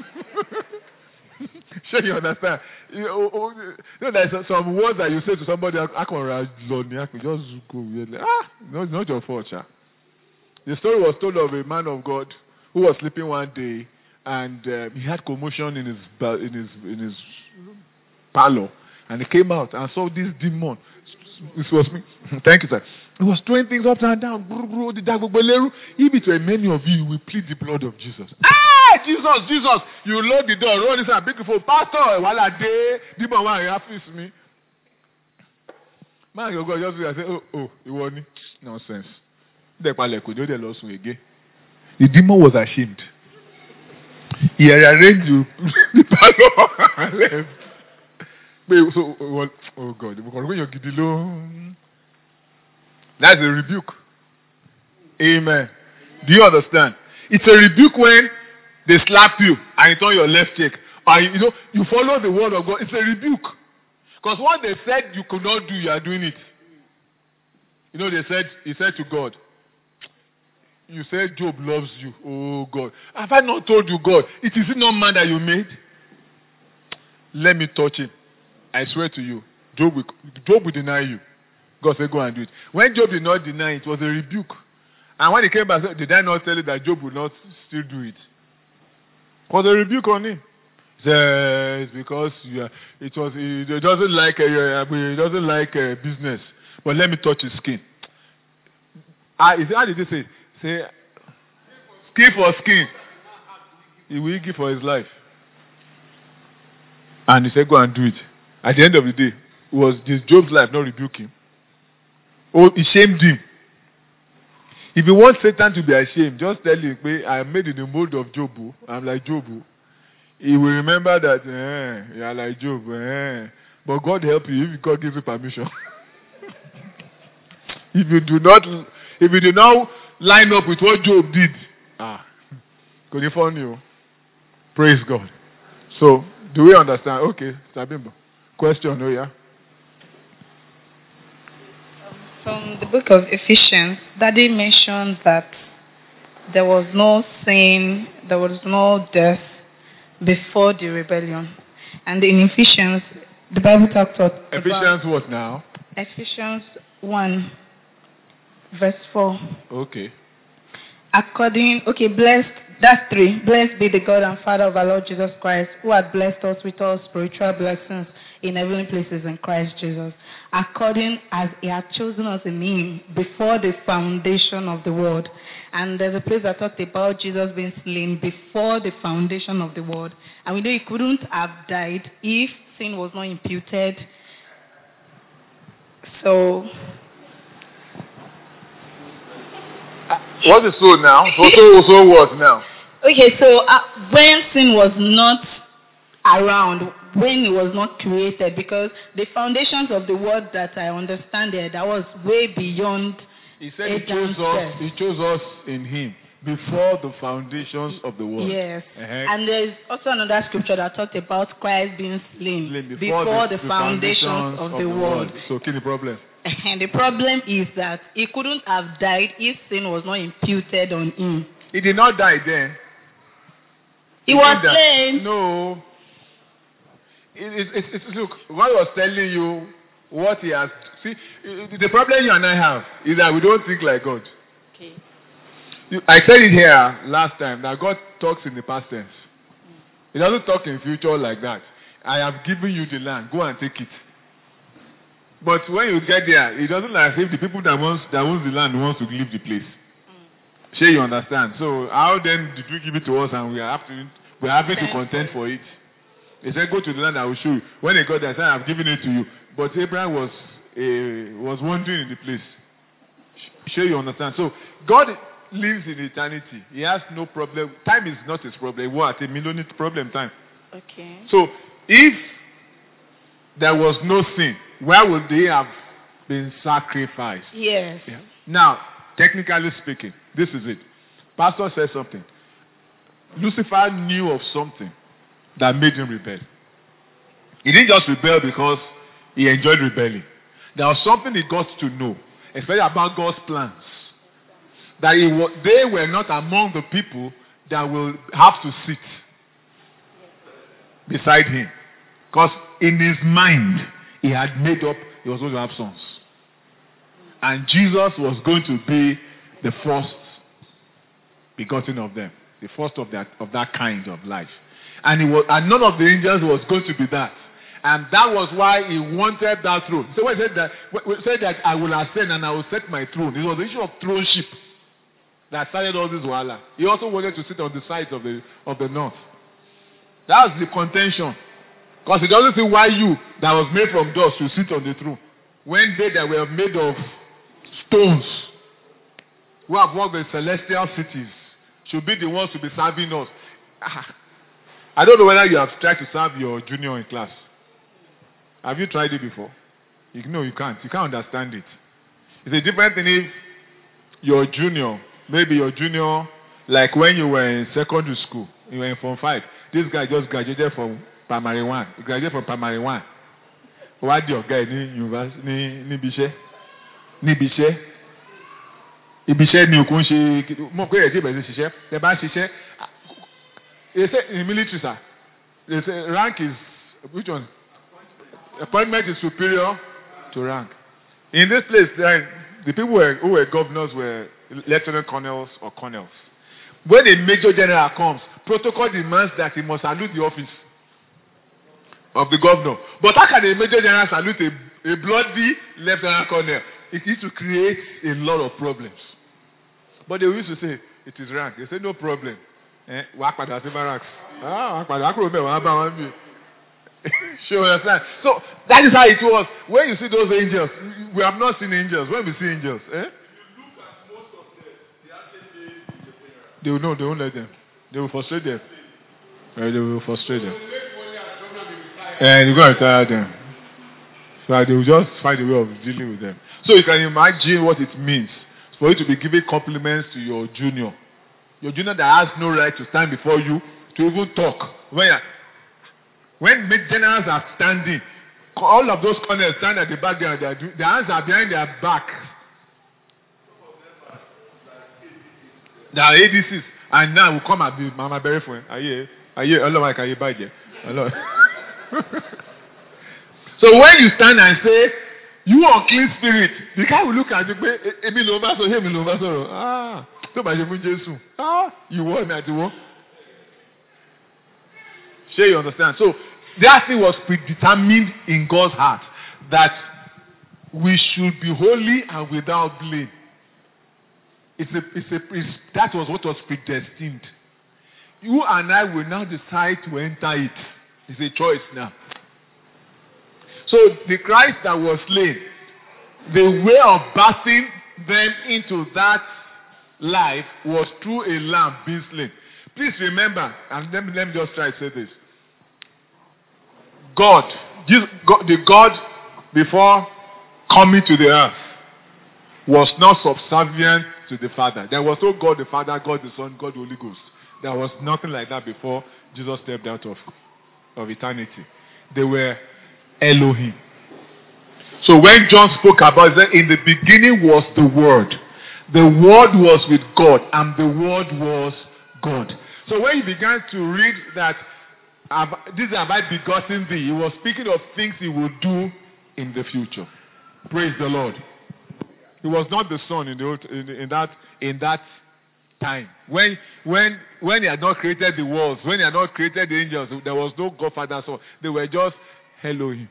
Sure you understand? You know, oh, you know, there's some words that you say to somebody, I can just go weirdly. Ah, no, it's not your fault, Sha. The story was told of a man of God who was sleeping one day, and uh, he had commotion in his in his in his parlor, and he came out and saw this demon. This was me. Thank you, sir. He was throwing things up and down. If it were many of you, we plead the blood of Jesus. Ah, Jesus, Jesus! You lock the door, roll this and big for pastor. While I day, demon one affix me. Man, you go just say, oh, oh, you want it? Nonsense. The demon was ashamed. He rearranged the parlor and left. So, oh God, that's a rebuke. Amen. Do you understand? It's a rebuke when they slap you and it's on your left cheek. Or you know, you follow the word of God. It's a rebuke. Because what they said you could not do, you are doing it. You know, they said, he said to God, you said Job loves you. Oh God. Have I not told you, God? It is not man that you made? Let me touch him. I swear to you, Job will, Job will deny you. God said, go and do it. When Job did not deny it, it was a rebuke. And when he came back, did I not tell you that Job would not still do it? It was a rebuke on him. He said, it's because you are, it was, it doesn't like, uh, it doesn't like uh, business. But let me touch his skin. Ah, how did he say? Say, skin for skin. He will give for his life. And he said, go and do it. At the end of the day, was this Job's life not rebuking? Oh, he shamed him. If you want Satan to be ashamed, just tell him, I am made in the mold of Job. I'm like Job. He will remember that eh, you are like Job. Eh. But God help you if God gives you permission. If you do not, if you do not line up with what Job did, ah, could you find you? Praise God. So, do we understand? Okay, Sabimbo. Question, oh yeah. From the book of Ephesians, Daddy mentioned that there was no sin, there was no death before the rebellion. And in Ephesians, the Bible talks about... Ephesians what now? Ephesians one, verse four. Okay. According, okay, blessed, that's three. Blessed be the God and Father of our Lord Jesus Christ, who has blessed us with all spiritual blessings in heavenly places in Christ Jesus, according as he had chosen us in him before the foundation of the world. And there's a place that talked about Jesus being slain before the foundation of the world. And we know he couldn't have died if sin was not imputed. So... What is so now? So, so, so what now? Okay, so uh, when sin was not around, when it was not created, because the foundations of the world that I understand there, that was way beyond. He said he chose us. He chose us in Him before the foundations of the world. Yes, uh-huh. And there's also another scripture that talked about Christ being slain, slain before, before the, the, the foundations, foundations of, of the, the world. world. So, what's the problem? And the problem is that he couldn't have died if sin was not imputed on him. He did not die then. He, he was slain. No. It, it, it, it, look, God was telling you what he has. See, the problem you and I have is that we don't think like God. Okay. I said it here last time that God talks in the past tense. He doesn't talk in future like that. I have given you the land. Go and take it. But when you get there, it doesn't like if the people that wants that wants the land wants to leave the place. Mm. Sure, you understand. So how then did you give it to us and we are having we are having to contend for it? He said, "Go to the land, I will show you." When they got there, I said, "I have given it to you." But Abraham was uh, was wandering in the place. Sure, you understand. So God lives in eternity. He has no problem. Time is not his problem. What a million problem time. Okay. So if there was no sin, where would they have been sacrificed? Yes. Yeah. Now, technically speaking, this is it. Pastor said something. Lucifer knew of something that made him rebel. He didn't just rebel because he enjoyed rebelling. There was something he got to know, especially about God's plans. that he wa- they were not among the people that will have to sit beside him. Because in his mind, he had made up he was going to have sons. And Jesus was going to be the first begotten of them, the first of that of that kind of life. And he was, and none of the angels was going to be that. And that was why he wanted that throne. So when he said that, when he said that I will ascend and I will set my throne, it was the issue of throneship that started all this wahala. He also wanted to sit on the sides of the of the north. That's the contention. Because he doesn't see why you that was made from dust should sit on the throne. When they that were made of stones, who have walked the celestial cities, should be the ones to be serving us. I don't know whether you have tried to serve your junior in class. Have you tried it before? You, no, you can't. You can't understand it. It's a different thing if your junior, maybe your junior, like when you were in secondary school, you were in Form five. This guy just graduated from primary one. He graduated from primary one. Why do your guy ní university ní níbi iṣẹ́? Níbi iṣẹ́? Ibi iṣẹ́ ni òkú ń ṣe mọ̀ pé ẹ̀ tí ìbẹ̀rẹ̀ ṣiṣẹ́. Ẹ bá ṣiṣẹ́. They say in military, sir, they say rank is, which one? Appointment is superior to rank. In this place, then, the people who were, who were governors were lieutenant colonels or colonels. When a major general comes, protocol demands that he must salute the office of the governor. But how can a major general salute a, a bloody lieutenant colonel? It needs to create a lot of problems. But they used to say, it is rank. They say, no problem. Eh, wàá padà sí barracks. Ah, wàá padà kúrò bẹ́ẹ̀ wàá bá wọn bí. Sure, understand. So that is how it was. When you see those angels, we have not seen angels. When we see angels, eh? They will know. They won't let them. They will frustrate them. Uh, they will frustrate them. And you're going to tire them. So they will just find a way of dealing with them. So you can imagine what it means for you to be giving compliments to your junior. Your junior that has no right to stand before you to even talk. When, when generals are standing, all of those colonels stand at the back there, their, their hands are behind their back. They are A D Cs. And now we come and be Mama Berry for him. Aye, aye, Allah my kaye baje. Allah. So when you stand and say, you unclean spirit, the guy will look at you, Emi lo ba so, Emi lo ba so. Ah. Ah, you won at the war. Sure, you understand. So that thing was predetermined in God's heart that we should be holy and without blame. It's a, it's a, it's, that was what was predestined. You and I will now decide to enter it. It's a choice now. So the Christ that was slain, the way of birthing them into that life was through a lamb being slain. Please remember, and let me, let me just try to say this. God, Jesus, God, the God before coming to the earth was not subservient to the Father. There was no God the Father, God the Son, God the Holy Ghost. There was nothing like that before Jesus stepped out of, of eternity. They were Elohim. So when John spoke about it, in the beginning was the Word. The Word was with God, and the Word was God. So when he began to read that, this have I begotten thee, he was speaking of things he would do in the future. Praise the Lord. He was not the Son in, the old, in, in that in that time. When when when he had not created the worlds, when he had not created the angels, there was no God, Father, Son. They were just Elohim.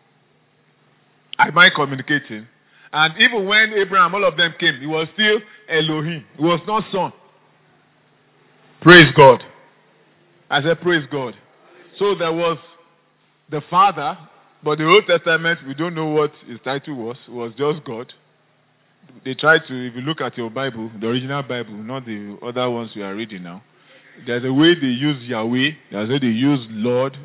Am I communicating? And even when Abraham, all of them came, he was still Elohim. He was not Son. Praise God. I said, praise God. So there was the Father, but the Old Testament, we don't know what his title was. It was just God. They tried to, if you look at your Bible, the original Bible, not the other ones we are reading now, there's a way they use Yahweh, there's a way they use Lord.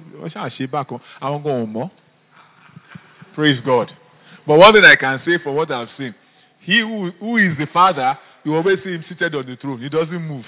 Praise God. But one thing I can say for what I've seen, he who, who is the Father, you always see him seated on the throne. He doesn't move.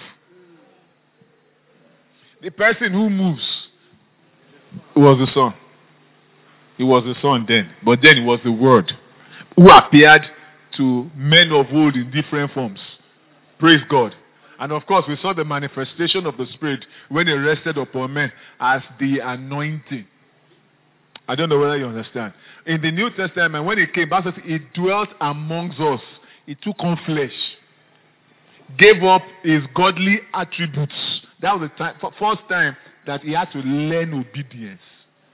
The person who moves was the Son. He was the Son then. But then it was the Word who appeared to men of old in different forms. Praise God. And of course, we saw the manifestation of the Spirit when it rested upon men as the anointing. I don't know whether you understand. In the New Testament, when it came, Bible says it dwelt amongst us. It took on flesh. Gave up his godly attributes. That was the time, first time that he had to learn obedience.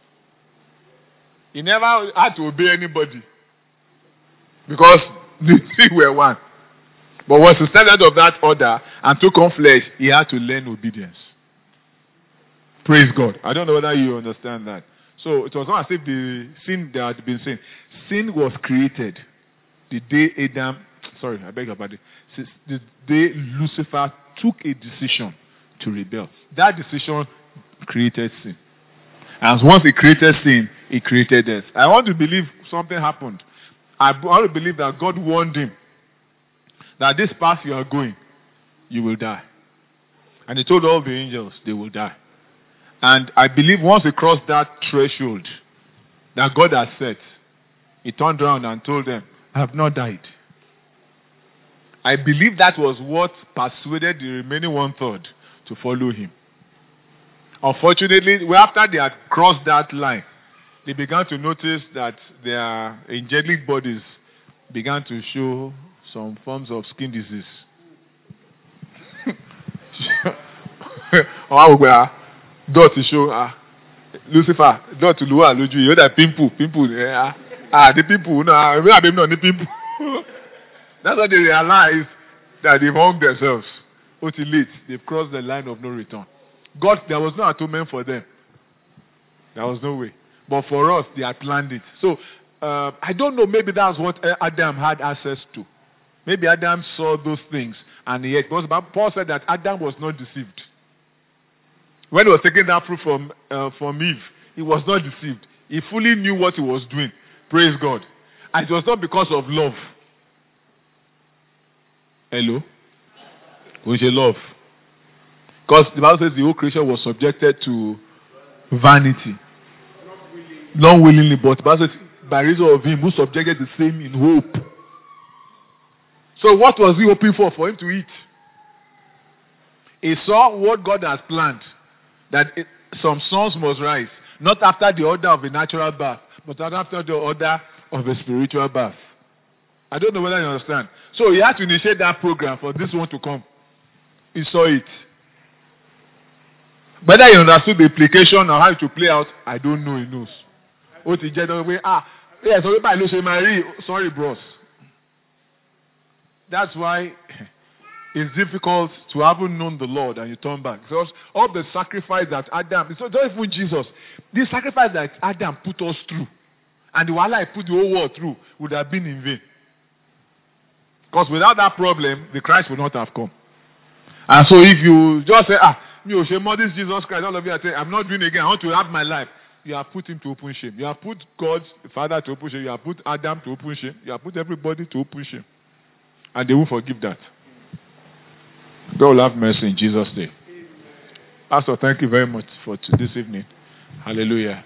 He never had to obey anybody. Because the three were one. But once he stepped out of that order and took on flesh, he had to learn obedience. Praise God. I don't know whether you understand that. So it was not as if the sin that had been sin. Sin was created the day Adam, sorry, I beg your pardon, the day Lucifer took a decision to rebel. That decision created sin. And once it created sin, it created death. I want to believe something happened. I want to believe that God warned him that this path you are going, you will die. And he told all the angels they will die. And I believe once he crossed that threshold that God has set, he turned around and told them, I have not died. I believe that was what persuaded the remaining one-third to follow him. Unfortunately, after they had crossed that line, they began to notice that their angelic bodies began to show some forms of skin disease. Dot to show ah Lucifer, dot to Lua Luju, you know that pimple, pimple, ah, ah the people, no, I mean not the people. That's why they realized that they've hung themselves. Oh, too late, they've crossed the line of no return. God, there was no atonement for them. There was no way. But for us, they had planned it. So, uh, I don't know, maybe that's what Adam had access to. Maybe Adam saw those things, and yet, because Paul said that Adam was not deceived. When he was taking that fruit from, uh, from Eve, he was not deceived. He fully knew what he was doing. Praise God. And it was not because of love. Hello? Which is love. Because the Bible says the whole creation was subjected to vanity. Not willingly, but the Bible says by reason of him who subjected the same in hope. So what was he hoping for? For him to eat. He saw what God has planned. That it, some sons must rise. Not after the order of a natural birth, but after the order of a spiritual birth. I don't know whether you understand. So he had to initiate that program for this one to come. He saw it. Whether he understood the implication or how it to play out, I don't know. He knows. What he just way ah yes, sorry, bros. That's why it's difficult to haven't known the Lord and you turn back. Because all the sacrifice that Adam, it's not even Jesus, the sacrifice that Adam put us through, and the one I put the whole world through, would have been in vain. Because without that problem, the Christ would not have come. And so if you just say, ah, me oh shame, this Jesus Christ, all of you are saying, I'm not doing it again, I want to have my life. You have put him to open shame. You have put God, the Father, to open shame. You have put Adam to open shame. You have put everybody to open shame. And they will forgive that. God will have mercy in Jesus' name. Pastor, thank you very much for this evening. Hallelujah.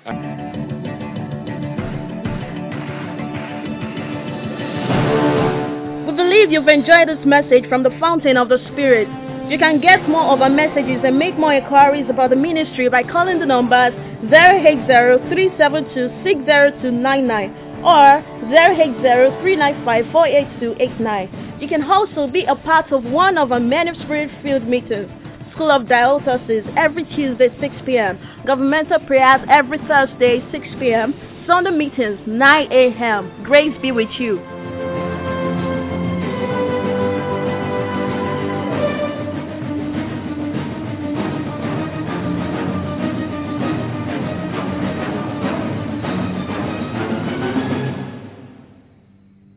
We believe you've enjoyed this message from the Fountain of the Spirit. You can get more of our messages and make more inquiries about the ministry by calling the numbers zero eight zero, three seven two, six zero two nine nine or zero eight zero, three nine five, four eight two eight nine. You can also be a part of one of our many Spirit-filled meetings. School of Diocese every Tuesday, six p.m. Governmental prayers every Thursday, six p.m. Sunday meetings, nine a.m. Grace be with you.